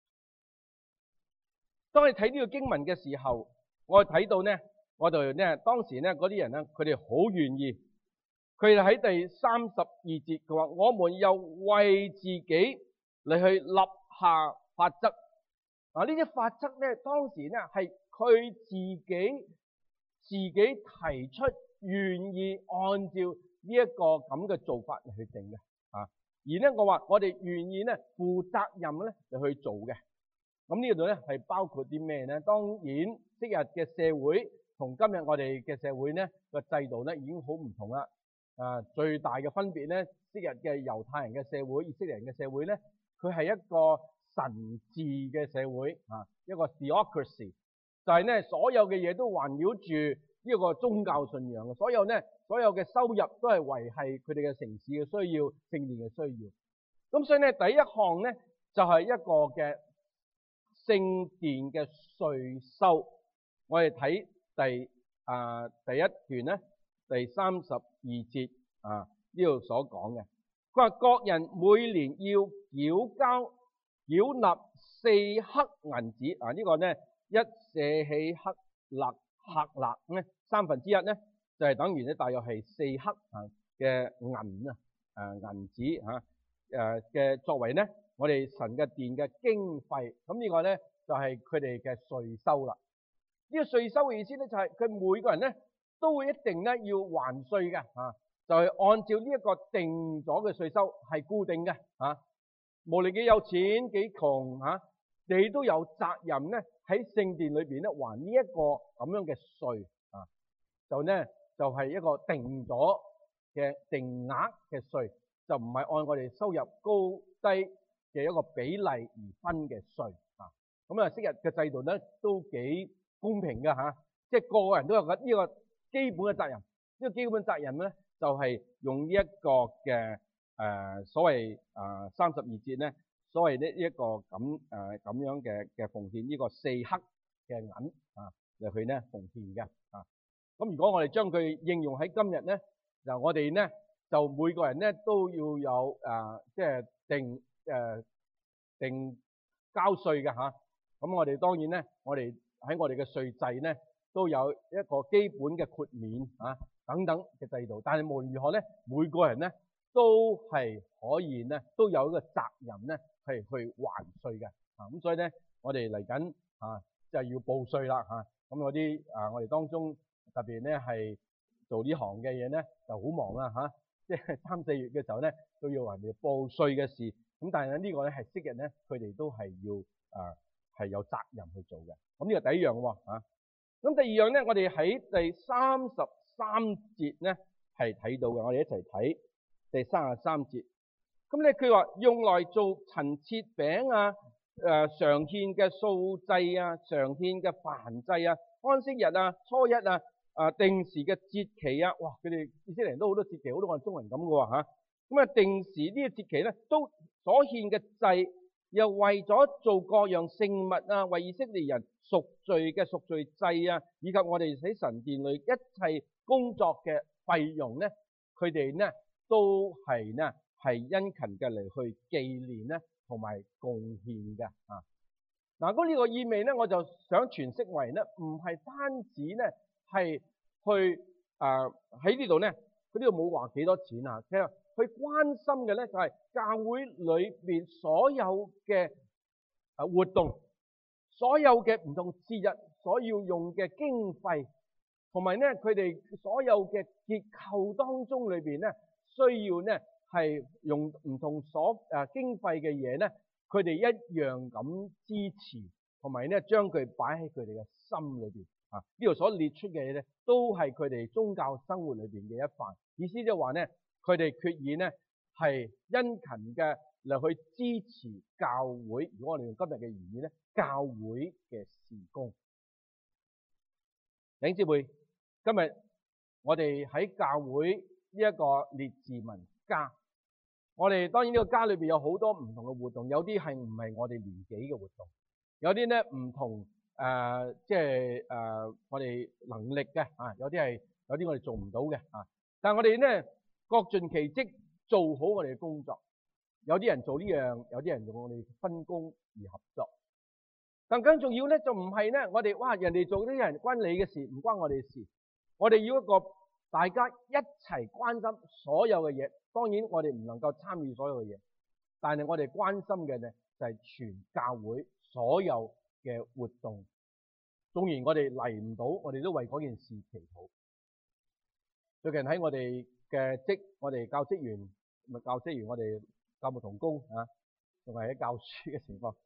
當你睇呢個經文嘅時候，我哋睇到咧，我哋咧當時咧嗰啲人咧，佢哋好願意。佢哋喺第32節佢話：我們又為自己嚟去立下法則。呢啲法則咧，當時咧係佢自己提出，願意按照呢一個咁嘅做法嚟去定嘅。而咧我話我哋願意咧負責任咧嚟去做嘅。咁呢度咧係包括啲咩咧？當然昔日嘅社會同今日我哋嘅社會咧個制度咧已經好唔同啦。最大嘅分別咧，昔日嘅猶太人嘅社會、以色列人嘅社會咧，佢係一個神治嘅社會，一個 theocracy， 就係咧所有嘅嘢都環繞住呢個宗教信仰嘅，所有嘅收入都係維繫佢哋嘅城市嘅需要、聖殿嘅需要。咁所以咧第一項咧就係一個嘅聖殿嘅稅收。我哋睇第一段咧。第32節呢度所講嘅，佢話各人每年要繳納4克銀子。呢個咧一舍起克勒咧1/3咧就係等於咧大約係4克嘅銀子嘅作為咧我哋神嘅殿嘅經費。咁呢個咧就係佢哋嘅稅收啦。呢個稅收嘅意思咧就係佢每個人咧都會一定咧要還稅嘅，就係按照呢一個定咗嘅稅收係固定嘅，無論幾有錢幾窮，你都有責任咧喺聖殿裏邊咧還呢一個咁樣嘅稅，就係一個定咗嘅定額嘅稅，就唔係按我哋收入高低嘅一個比例而分嘅稅。咁昔日嘅制度咧都幾公平嘅，即係個個人都有呢個基本嘅責任。呢個基本責任咧就係用呢一個嘅所謂32節咧，所謂呢一個咁樣嘅奉獻，呢個4克嘅銀嚟去咧奉獻嘅。咁如果我哋將佢應用喺今日咧，就我哋咧就每個人咧都要有即係定交稅嘅嚇。咁我哋當然咧，我哋喺我哋嘅稅制咧都有一個基本嘅豁免等等嘅制度。但係無論如何咧，每個人咧都係可以咧都有一個責任咧係去還稅嘅。咁所以咧，我哋嚟緊就係要報稅啦嚇。咁嗰啲我哋當中特別咧係做呢行嘅嘢咧就好忙啦嚇。即係3、4月嘅時候咧都要人哋報稅嘅事。咁但係咧呢個咧係昔日咧佢哋都係要係有責任去做嘅。咁呢個第一樣喎嚇。咁第二樣咧，我哋喺第33節咧係睇到嘅。我哋一齊睇第33節。咁咧佢話用來做陳設餅常獻嘅素祭常獻嘅燔祭安息日初一定時嘅節期哇！佢哋以色列人都好多節期，好多我哋中國人咁嘅喎嚇。咁定時呢個節期咧，都所獻嘅祭，又為咗做各樣聖物為以色列人贖罪嘅贖罪祭以及我哋喺神殿裏一切工作嘅費用咧，佢哋咧都係殷勤嘅嚟去紀念咧，同埋貢獻嘅咁呢個意味咧，我就想詮釋為咧，唔係單止咧係去喺呢度咧，佢呢度冇話幾多錢其實佢關心嘅咧就係教會裏邊所有嘅活動，所有嘅唔同節日所要用嘅經費，同埋咧佢哋所有嘅結構當中裏邊咧，需要咧係用唔同經費嘅嘢咧，佢哋一樣咁支持，同埋咧將佢擺喺佢哋嘅心裏邊呢度所列出嘅嘢咧，都係佢哋宗教生活裏邊嘅一環。意思即係話咧，佢哋決意咧係殷勤嘅嚟去支持教會。如果我哋用今日嘅言語咧，教會嘅事工。弟兄姊妹，今日我哋喺教會一個列治文家。我哋當然呢個家裏邊有好多唔同嘅活動，有啲係唔係我哋年紀嘅活動，有啲咧唔同我哋能力嘅有啲我哋做唔到嘅但係我哋咧各盡其職，做好我哋嘅工作。有啲人做呢樣，有啲人用我哋分工而合作。但更重要咧，就唔係咧，我哋人哋做呢啲人關你嘅事，唔關我哋嘅事。我哋要一個大家一齊關心所有嘅嘢。當然我哋唔能夠參與所有嘅嘢，但係我哋關心嘅咧就係全教會所有嘅活動。縱然我哋嚟唔到，我哋都為嗰件事祈禱。最近喺我哋嘅我哋教職員，我哋教牧同工仲係喺教書嘅情況。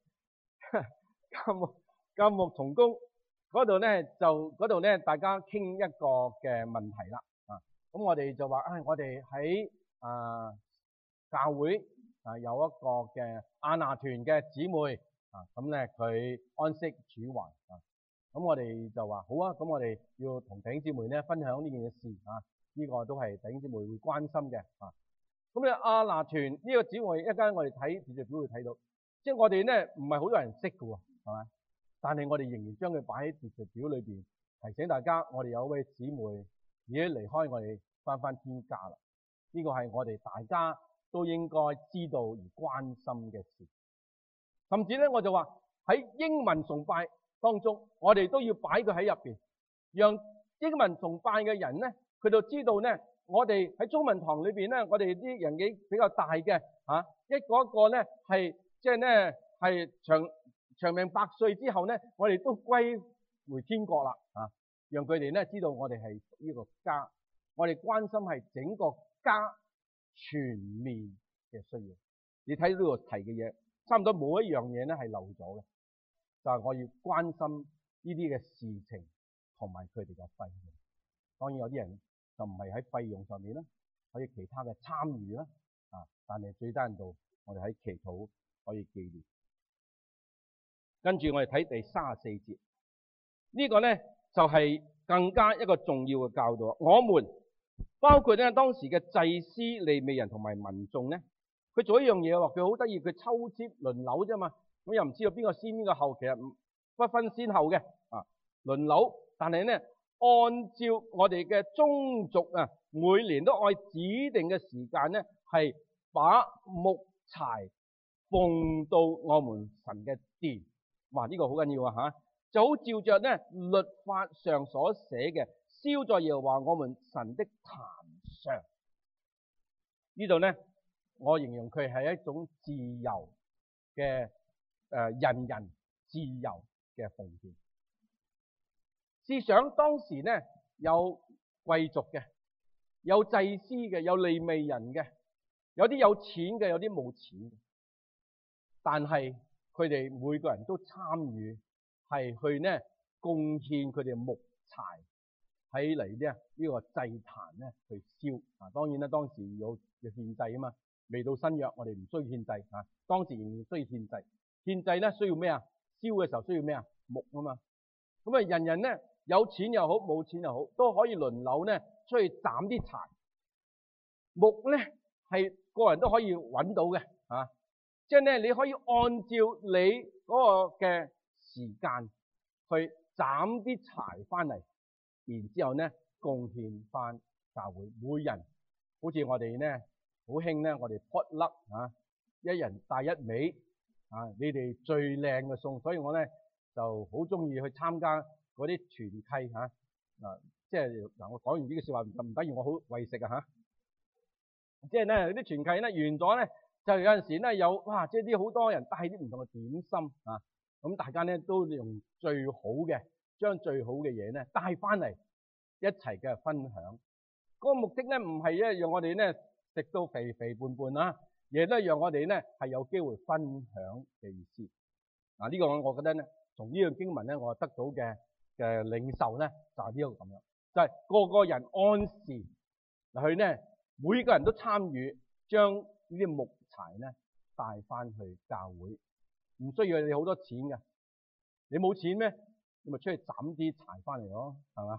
教牧同工嗰度咧，大家傾一個嘅問題啦。咁我哋就話我哋喺教會有一個嘅亞那團嘅姊妹咁咧佢安息主懷咁我哋就話好咁我哋要同弟兄姊妹咧分享呢件事呢個都係弟兄姊妹會關心嘅咁咧亞那團呢個姊妹一間我哋睇秩序表會睇到，即係我哋咧唔係好多人識嘅喎，係咪？但係我哋仍然將佢擺喺秩序表裏邊，提醒大家我哋有位姊妹已經離開我哋翻天家啦。呢個係我哋大家都應該知道而關心嘅事。甚至咧我就話喺英文崇拜當中，我哋都要擺佢喺入邊，讓英文崇拜嘅人咧，佢就知道咧，我哋喺中文堂裏邊咧，我哋啲人幾比較大嘅一個一個咧係即係咧係長命百歲之後咧，我哋都歸回天國啦讓佢哋咧知道我哋係呢個家，我哋關心係整個家全面嘅需要。你睇呢度提嘅嘢，差唔多冇一樣嘢咧係漏咗嘅，就係我要關心呢啲嘅事情同埋佢哋嘅費用。當然有啲人就唔係喺費用上面啦，可以其他嘅參與啦但係最低限度我哋喺祈禱可以紀念。跟住我哋睇第34節，呢個咧就係更加一個重要嘅教導。我們包括咧當時嘅祭司、利未人同埋民眾咧，佢做一樣嘢喎，佢好得意，佢抽籤輪流啫嘛。咁又唔知道邊個先邊個後，其實不分先後嘅輪流。但係咧，按照我哋嘅宗族每年都按指定嘅時間咧，係把木柴奉到我們神嘅殿。哇！呢個好緊要就好照着咧律法上所寫嘅，燒在耶和華我們神的壇上。呢度咧，我形容佢係一種自由嘅人人自由嘅奉獻。試想當時咧有貴族嘅，有祭司嘅，有利未人嘅，有啲有錢嘅，有啲冇錢嘅，但係佢哋每個人都參與，係去呢貢獻佢哋嘅木柴喺嚟呢個祭壇咧去燒。當然啦，當時要獻祭啊嘛，未到新約，我哋唔需要獻祭當時仍然需要獻祭。獻祭咧需要咩燒嘅時候需要咩木啊嘛。咁人人咧有錢又好，冇錢又好，都可以輪流咧出去斬啲柴。木咧係個人都可以揾到嘅即係咧，你可以按照你嗰個嘅時間去斬啲柴翻嚟，然之後咧貢獻翻教會。每人好似我哋咧好興咧，我哋 potluck 一人帶一味你哋最靚嘅餸，所以我咧就好中意去參加嗰啲團契即係我講完呢個說話唔等於我好為食即係咧啲團契咧完咗咧。就有陣時咧有即係啲好多人帶啲唔同嘅點心咁大家咧都用最好嘅，將最好嘅嘢咧帶翻嚟一齊嘅分享。嗰個目的咧唔係讓我哋咧食到肥肥胖胖而係讓我哋咧係有機會分享嘅意思。呢個我覺得咧，從呢個經文咧我得到嘅領受咧就係呢個咁樣，就係個個人按時去咧，每個人都參與將呢啲木柴咧帶翻去教會，唔需要你好多錢嘅。你冇錢咩？你咪出去斬啲柴翻嚟咯，係嘛？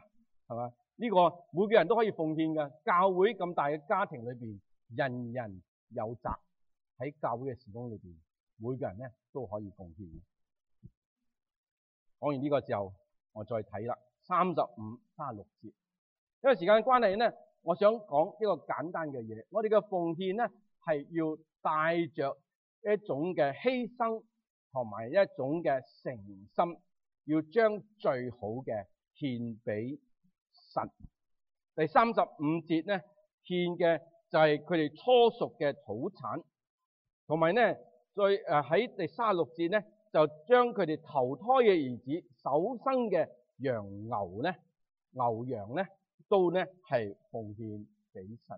係嘛？呢個每個人都可以奉獻㗎。教會咁大嘅家庭裏邊，人人有責。喺教會嘅事工裏邊，每個人咧都可以奉獻嘅。講完呢個之後，我再睇啦，35、36節。因為時間關係咧，我想講一個簡單嘅嘢。我哋嘅奉獻咧係要帶着一種嘅犧牲同埋一種嘅誠心，要將最好嘅獻俾神。第35節咧，獻嘅就係佢哋初熟嘅土產，同埋咧喺第36節咧，就將佢哋頭胎嘅兒子、首生嘅羊牛咧、牛羊咧，都咧係奉獻俾神。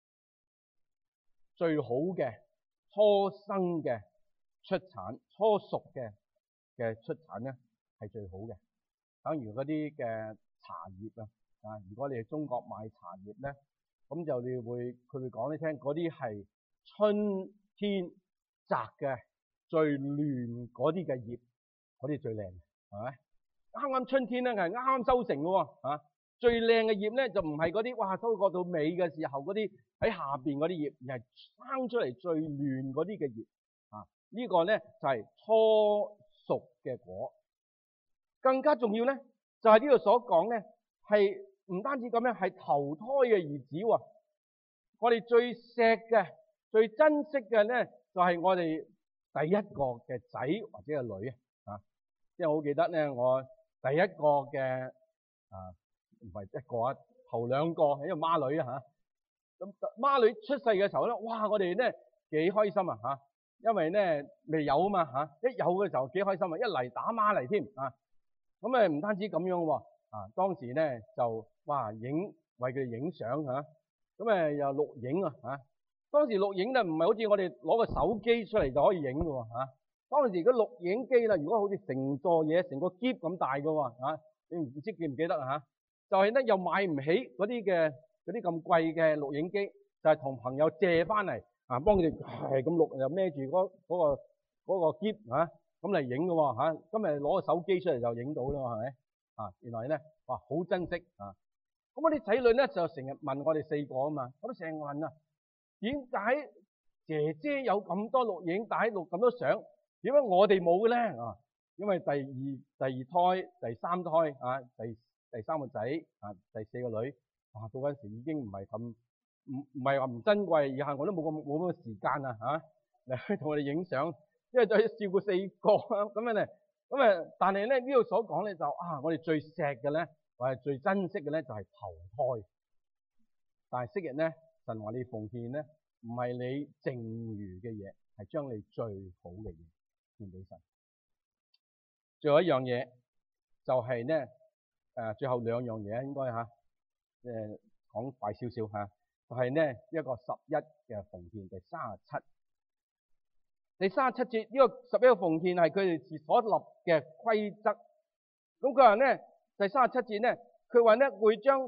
最好嘅初生嘅出產、初熟嘅出產咧係最好嘅。等於嗰啲嘅茶葉啊，如果你喺中國買茶葉咧，咁就佢會講你聽，嗰啲係春天摘嘅最嫩嗰啲嘅葉，嗰啲最靚嘅，係咪？啱啱春天咧係啱啱收成嘅喎，最靚嘅葉咧就唔係嗰啲哇收割到尾嘅時候嗰啲喺下邊嗰啲葉，而係生出嚟最嫩嗰啲嘅葉。呢個咧就係初熟嘅果。更加重要咧，就係呢度所講咧，係唔單止咁樣，係頭胎嘅兒子喎。我哋最錫嘅、最珍惜嘅咧，就係我哋第一個嘅仔或者個女啊。即係我好記得咧，我第一個嘅唔係一個啊，頭兩個係一個孖女啊嚇。咁孖女出世嘅時候咧，哇！我哋咧幾開心啊嚇，因為咧未有啊嘛嚇，一有嘅時候幾開心啊，一嚟打孖嚟添啊！咁唔單止咁樣喎，當時咧就哇為佢哋影相嚇，咁又錄影啊嚇。當時錄影咧唔係好似我哋攞個手機出嚟就可以影嘅喎嚇。當時個錄影機啦，如果好似成座嘢、成個篋咁大嘅喎嚇，你唔知記唔記得啊嚇？就係咧又買唔起嗰啲咁貴嘅錄影機，就係同朋友借翻嚟幫佢哋係咁錄，又孭住嗰個篋嚇。咁嚟影嘅喎嚇，今日攞個手機出嚟就影到啦，係咪？原來咧，哇，好珍惜啊！咁我啲仔女咧就成日問我哋4個啊嘛，我都成日問啊，點解姐姐有咁多錄影帶錄咁多相，點解我哋冇嘅咧？因為第二胎、第三胎第三個仔第4個女，到嗰陣時已經唔係話唔珍貴，而係我都冇咁嘅時間啊嚟同我哋影相。因為就要照顧4個咁樣咧，但係咧呢度所講咧就我哋最錫嘅咧，或係最珍惜嘅咧就係頭胎。但係昔日咧，神話你奉獻咧，唔係你剩餘嘅嘢，係將你最好嘅嘢獻俾神。最後一樣嘢就係咧，最後2樣嘢應該講快少少嚇，就係咧一個11嘅奉獻，第37。第37節呢個11個奉獻係佢哋所立嘅規則。咁佢話咧，第37節咧，佢話咧會將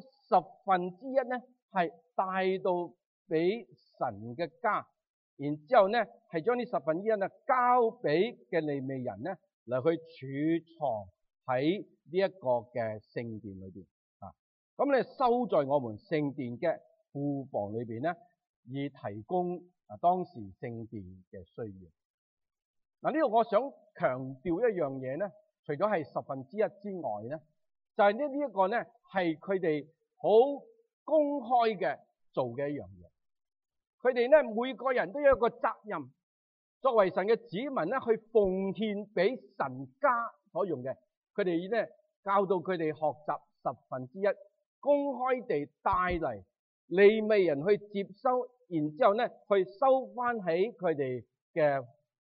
1/10咧係帶到俾神嘅家，然之後咧係將呢1/10啊交俾嘅利未人咧嚟去儲藏喺呢一個嘅聖殿裏邊咁咧收在我們聖殿嘅庫房裏邊咧，以提供當時聖殿嘅需要。呢度我想強調一樣嘢咧，除咗係1/10之外咧，就係呢一個咧係佢哋好公開嘅做嘅一樣嘢。佢哋咧每個人都有一個責任，作為神嘅子民咧去奉獻俾神家所用嘅。佢哋咧教導佢哋學習1/10，公開地帶嚟利未人去接收，然之後咧去收翻喺佢哋嘅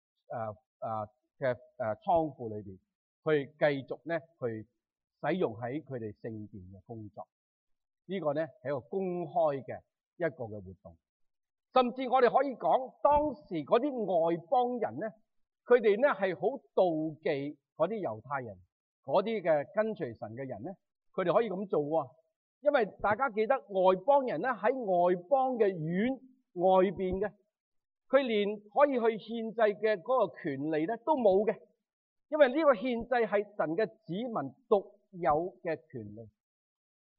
倉庫裏邊，去繼續咧去使用喺佢哋聖殿嘅工作。呢個咧係一個公開嘅一個嘅活動。甚至我哋可以講，當時嗰啲外邦人咧，佢哋咧係好妒忌嗰啲猶太人，嗰啲嘅跟隨神嘅人咧，佢哋可以咁做喎。因為大家記得外邦人咧喺外邦嘅院外邊嘅。佢連可以去獻祭嘅嗰個權利咧都冇嘅，因為呢個獻祭係神嘅子民獨有嘅權利。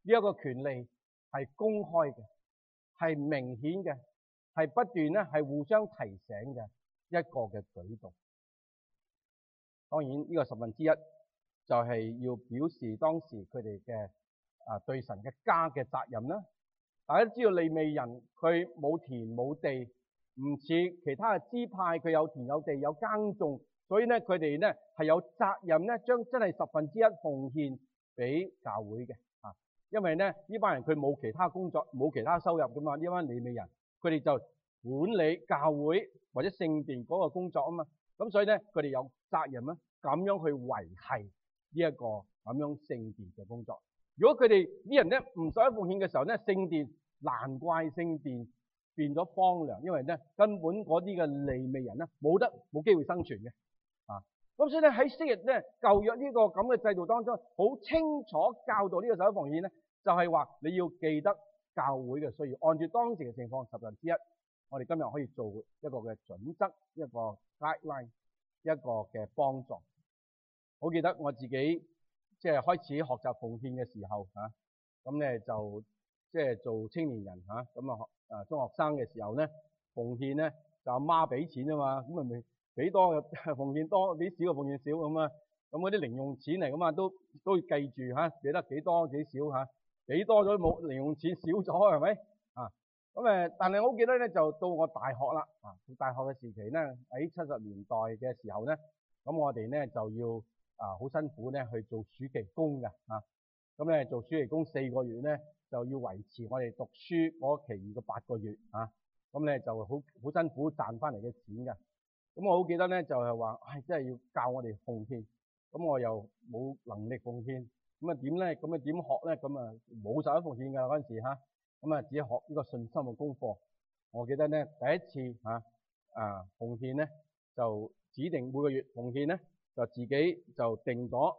一個權利係公開嘅，係明顯嘅，係不斷咧係互相提醒嘅一個嘅舉動。當然呢個十分之一就係要表示當時佢哋嘅對神嘅家嘅責任啦。大家都知道利未人佢冇田冇地，唔似其他嘅支派佢有田有地有耕種，所以咧佢哋咧係有責任咧將真係十分之一奉獻俾教會嘅。因為咧呢班人佢冇其他工作冇其他收入噶嘛，呢班利未人佢哋就管理教會或者聖殿嗰個工作啊嘛，咁所以咧佢哋有責任咧咁樣去維繫呢一個咁樣聖殿嘅工作。如果佢哋啲人咧唔使奉獻嘅時候咧，聖殿難怪聖殿變咗荒涼，因為咧根本嗰啲嘅利未人咧冇機會生存嘅。咁所以咧喺昔日咧舊約呢個咁嘅制度當中，好清楚教導呢個十一奉獻咧，就係話你要記得教會嘅需要，按照當時嘅情況十分之一，我哋今日可以做一個嘅準則，一個 guideline， 一個嘅幫助。我記得我自己即係開始學習奉獻嘅時候咁咧就即係做青年人中學生嘅時候咧，奉獻咧就阿媽俾錢啊嘛，咁咪俾多嘅奉獻多，俾少嘅奉獻少咁啊。咁嗰啲零用錢嚟噶嘛，都要記住俾得幾多幾少俾多咗冇零用錢少咗係咪咁但係我好記得咧，就到我大學啦大學嘅時期咧，喺70年代嘅時候咧，咁我哋咧就要好辛苦咧去做暑期工嘅咁咧做暑期工4個月咧，就要維持我哋讀書嗰其餘嘅8個月咁咧就好辛苦賺翻嚟嘅錢㗎。咁我好記得咧，就係話，真係要教我哋奉獻。咁我又冇能力奉獻，咁點咧？咁點學咧？咁冇十一奉獻㗎嗰陣時咁只學呢個信心嘅功課。我記得咧第一次奉獻咧，就指定每個月奉獻咧，就自己就定咗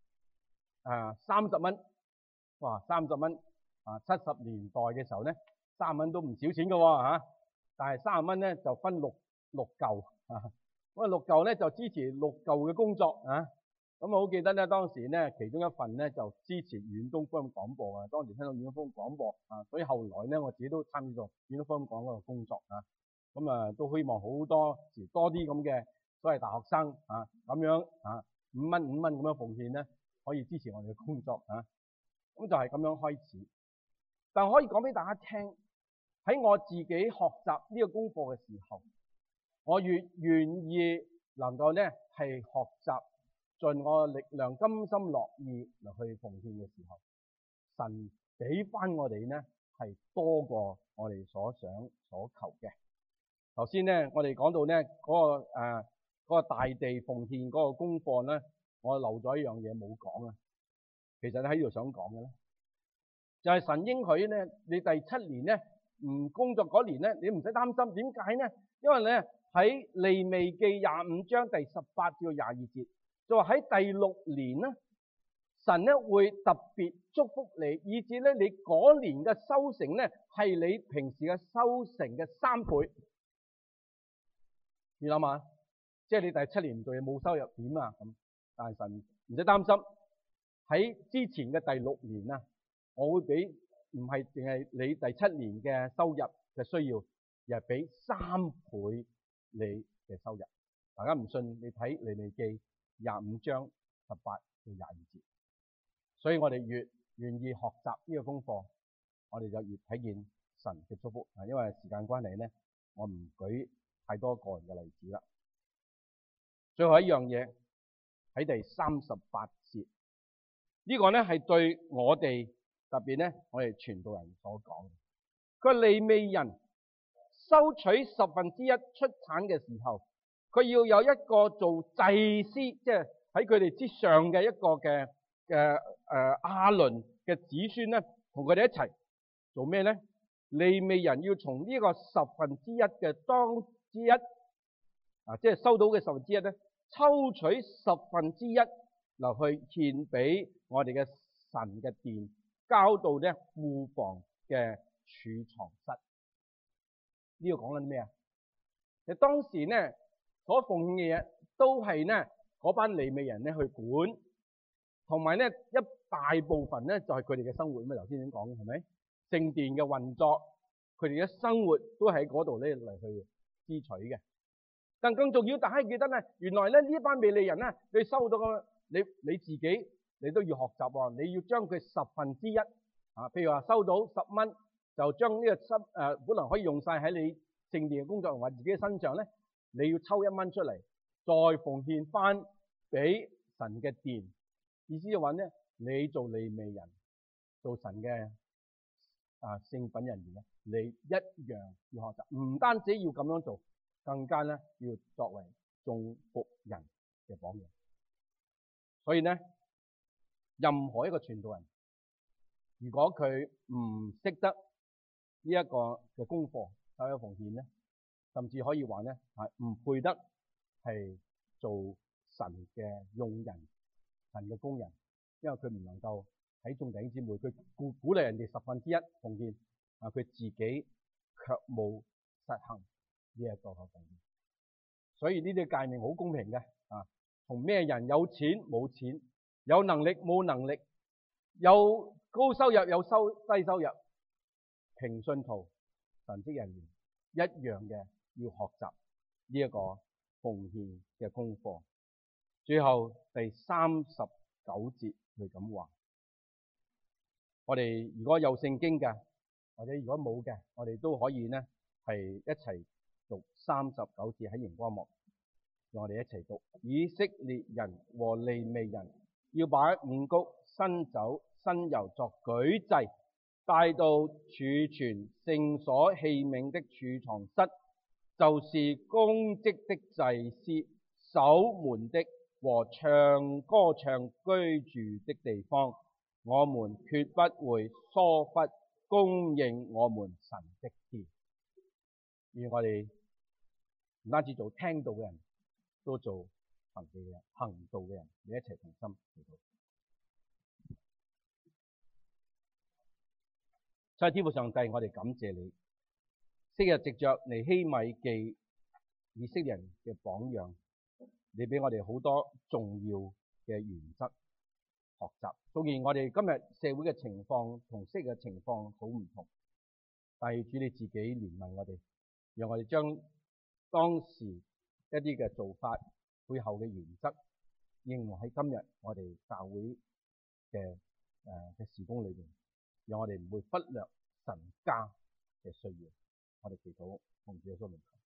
30蚊。哇，30蚊70年代嘅時候咧，30蚊都唔少錢㗎喎但係30蚊咧就分六嚿。咁6嚿咧就支持6嚿嘅工作咁我好記得咧，當時咧其中一份咧就支持遠東福音廣播當時聽到遠東福音廣播所以後來咧我自己都參與咗遠東福音廣播嘅工作咁都希望好多時多啲咁嘅所謂大學生咁樣5蚊咁樣奉獻咧，可以支持我哋嘅工作咁就係咁樣開始。但可以講俾大家聽，喺我自己學習呢個功課嘅時候，我越願意能夠咧係學習，盡我嘅力量，甘心樂意嚟去奉獻嘅時候，神俾翻我哋咧係多過我哋所想所求嘅。頭先咧我哋講到咧嗰個大地奉獻嗰個功課咧，我漏咗一樣嘢冇講其實喺呢度想講嘅咧，就係神應許咧，你第7年咧唔工作嗰年咧，你唔使擔心。點解咧？因為咧喺利未記25章第18至22節，就話喺第6年咧，神咧會特別祝福你，以至咧你嗰年嘅收成咧係你平時嘅收成嘅3倍。你諗下，即係你第7年做嘢冇收入點咁？但係神唔使擔心，喺之前嘅第6年我會俾唔係淨係你第7年嘅收入嘅需要，而係俾3倍你嘅收入。大家唔信，你睇利未記25章18至22節。所以我哋越願意學習呢個功課，我哋就越睇見神嘅祝福。因為時間關係咧，我唔舉太多個人嘅例子啦。最後一樣嘢喺第38節，呢個咧係對我哋特別咧，我哋傳道人所講嘅。佢話利未人收取1/10出產嘅時候，佢要有一個做祭司，即係喺佢哋之上嘅一個嘅亞倫嘅子孫咧，同佢哋一齊做咩咧？利未人要從呢個1/10嘅當之一即係收到嘅1/10咧，抽取1/10嚟去獻俾我哋嘅神嘅殿，交到咧庫房嘅儲藏室。呢個講緊咩啊？其實當時咧所奉獻嘅嘢都係咧嗰班利未人咧去管。 同埋咧一大部分咧就係佢哋嘅生活。咁啊頭先已經講係咪？聖殿嘅運作，佢哋嘅生活都喺嗰度咧嚟去支取嘅。但更重要，大家記得咧，原來咧呢班利未人咧，你收到嘅你自己你都要學習喎，你要將佢1/10啊，譬如話收到10蚊，就將呢個本來可以用晒喺你聖殿嘅工作同埋自己嘅身上咧，你要抽1蚊出嚟，再奉獻翻俾神嘅殿。意思就話咧，你做利未人，做神嘅聖品人員咧，你一樣要學習，唔單止要咁樣做，更加咧要作為眾僕人嘅榜樣。所以咧，任何一個傳道人，如果佢唔識得呢一個嘅功課，收一奉獻咧，甚至可以話咧係唔配得係做神嘅用人、神嘅工人，因為佢唔能夠喺眾弟兄姊妹，佢鼓勵人哋1/10奉獻，佢自己卻冇實行呢一個嘅奉獻。所以呢啲誡命好公平嘅，同咩人有錢冇錢，有能力冇能力，有高收入有低收入，平信徒、神職人員一樣嘅要學習呢一個奉獻嘅功課。最後第39節佢咁話：我哋如果有聖經嘅，或者如果冇嘅，我哋都可以咧係一齊讀39節喺熒光幕，讓我哋一齊讀。以色列人和利未人要把五穀、新酒、新油作舉祭，帶到儲存聖所器皿的儲藏室，就是公職的祭司、守門的和唱歌唱居住的地方。我們決不會疏忽供應我們神的殿。願我哋唔單止做聽道嘅人，都做行道嘅人，你一齊同心祈禱。所以天父上帝，我哋感謝你，昔日藉着尼希米記以色列人嘅榜樣，你俾我哋好多重要嘅原則學習。縱然我哋今日社會嘅情況同昔日嘅情況好唔同，但係主你自己憐憫我哋，讓我哋將當時一啲嘅做法背後嘅原則應用喺今日我哋教會嘅事工裏邊，讓我哋唔會忽略神家嘅需要。我哋祈禱奉主耶穌名。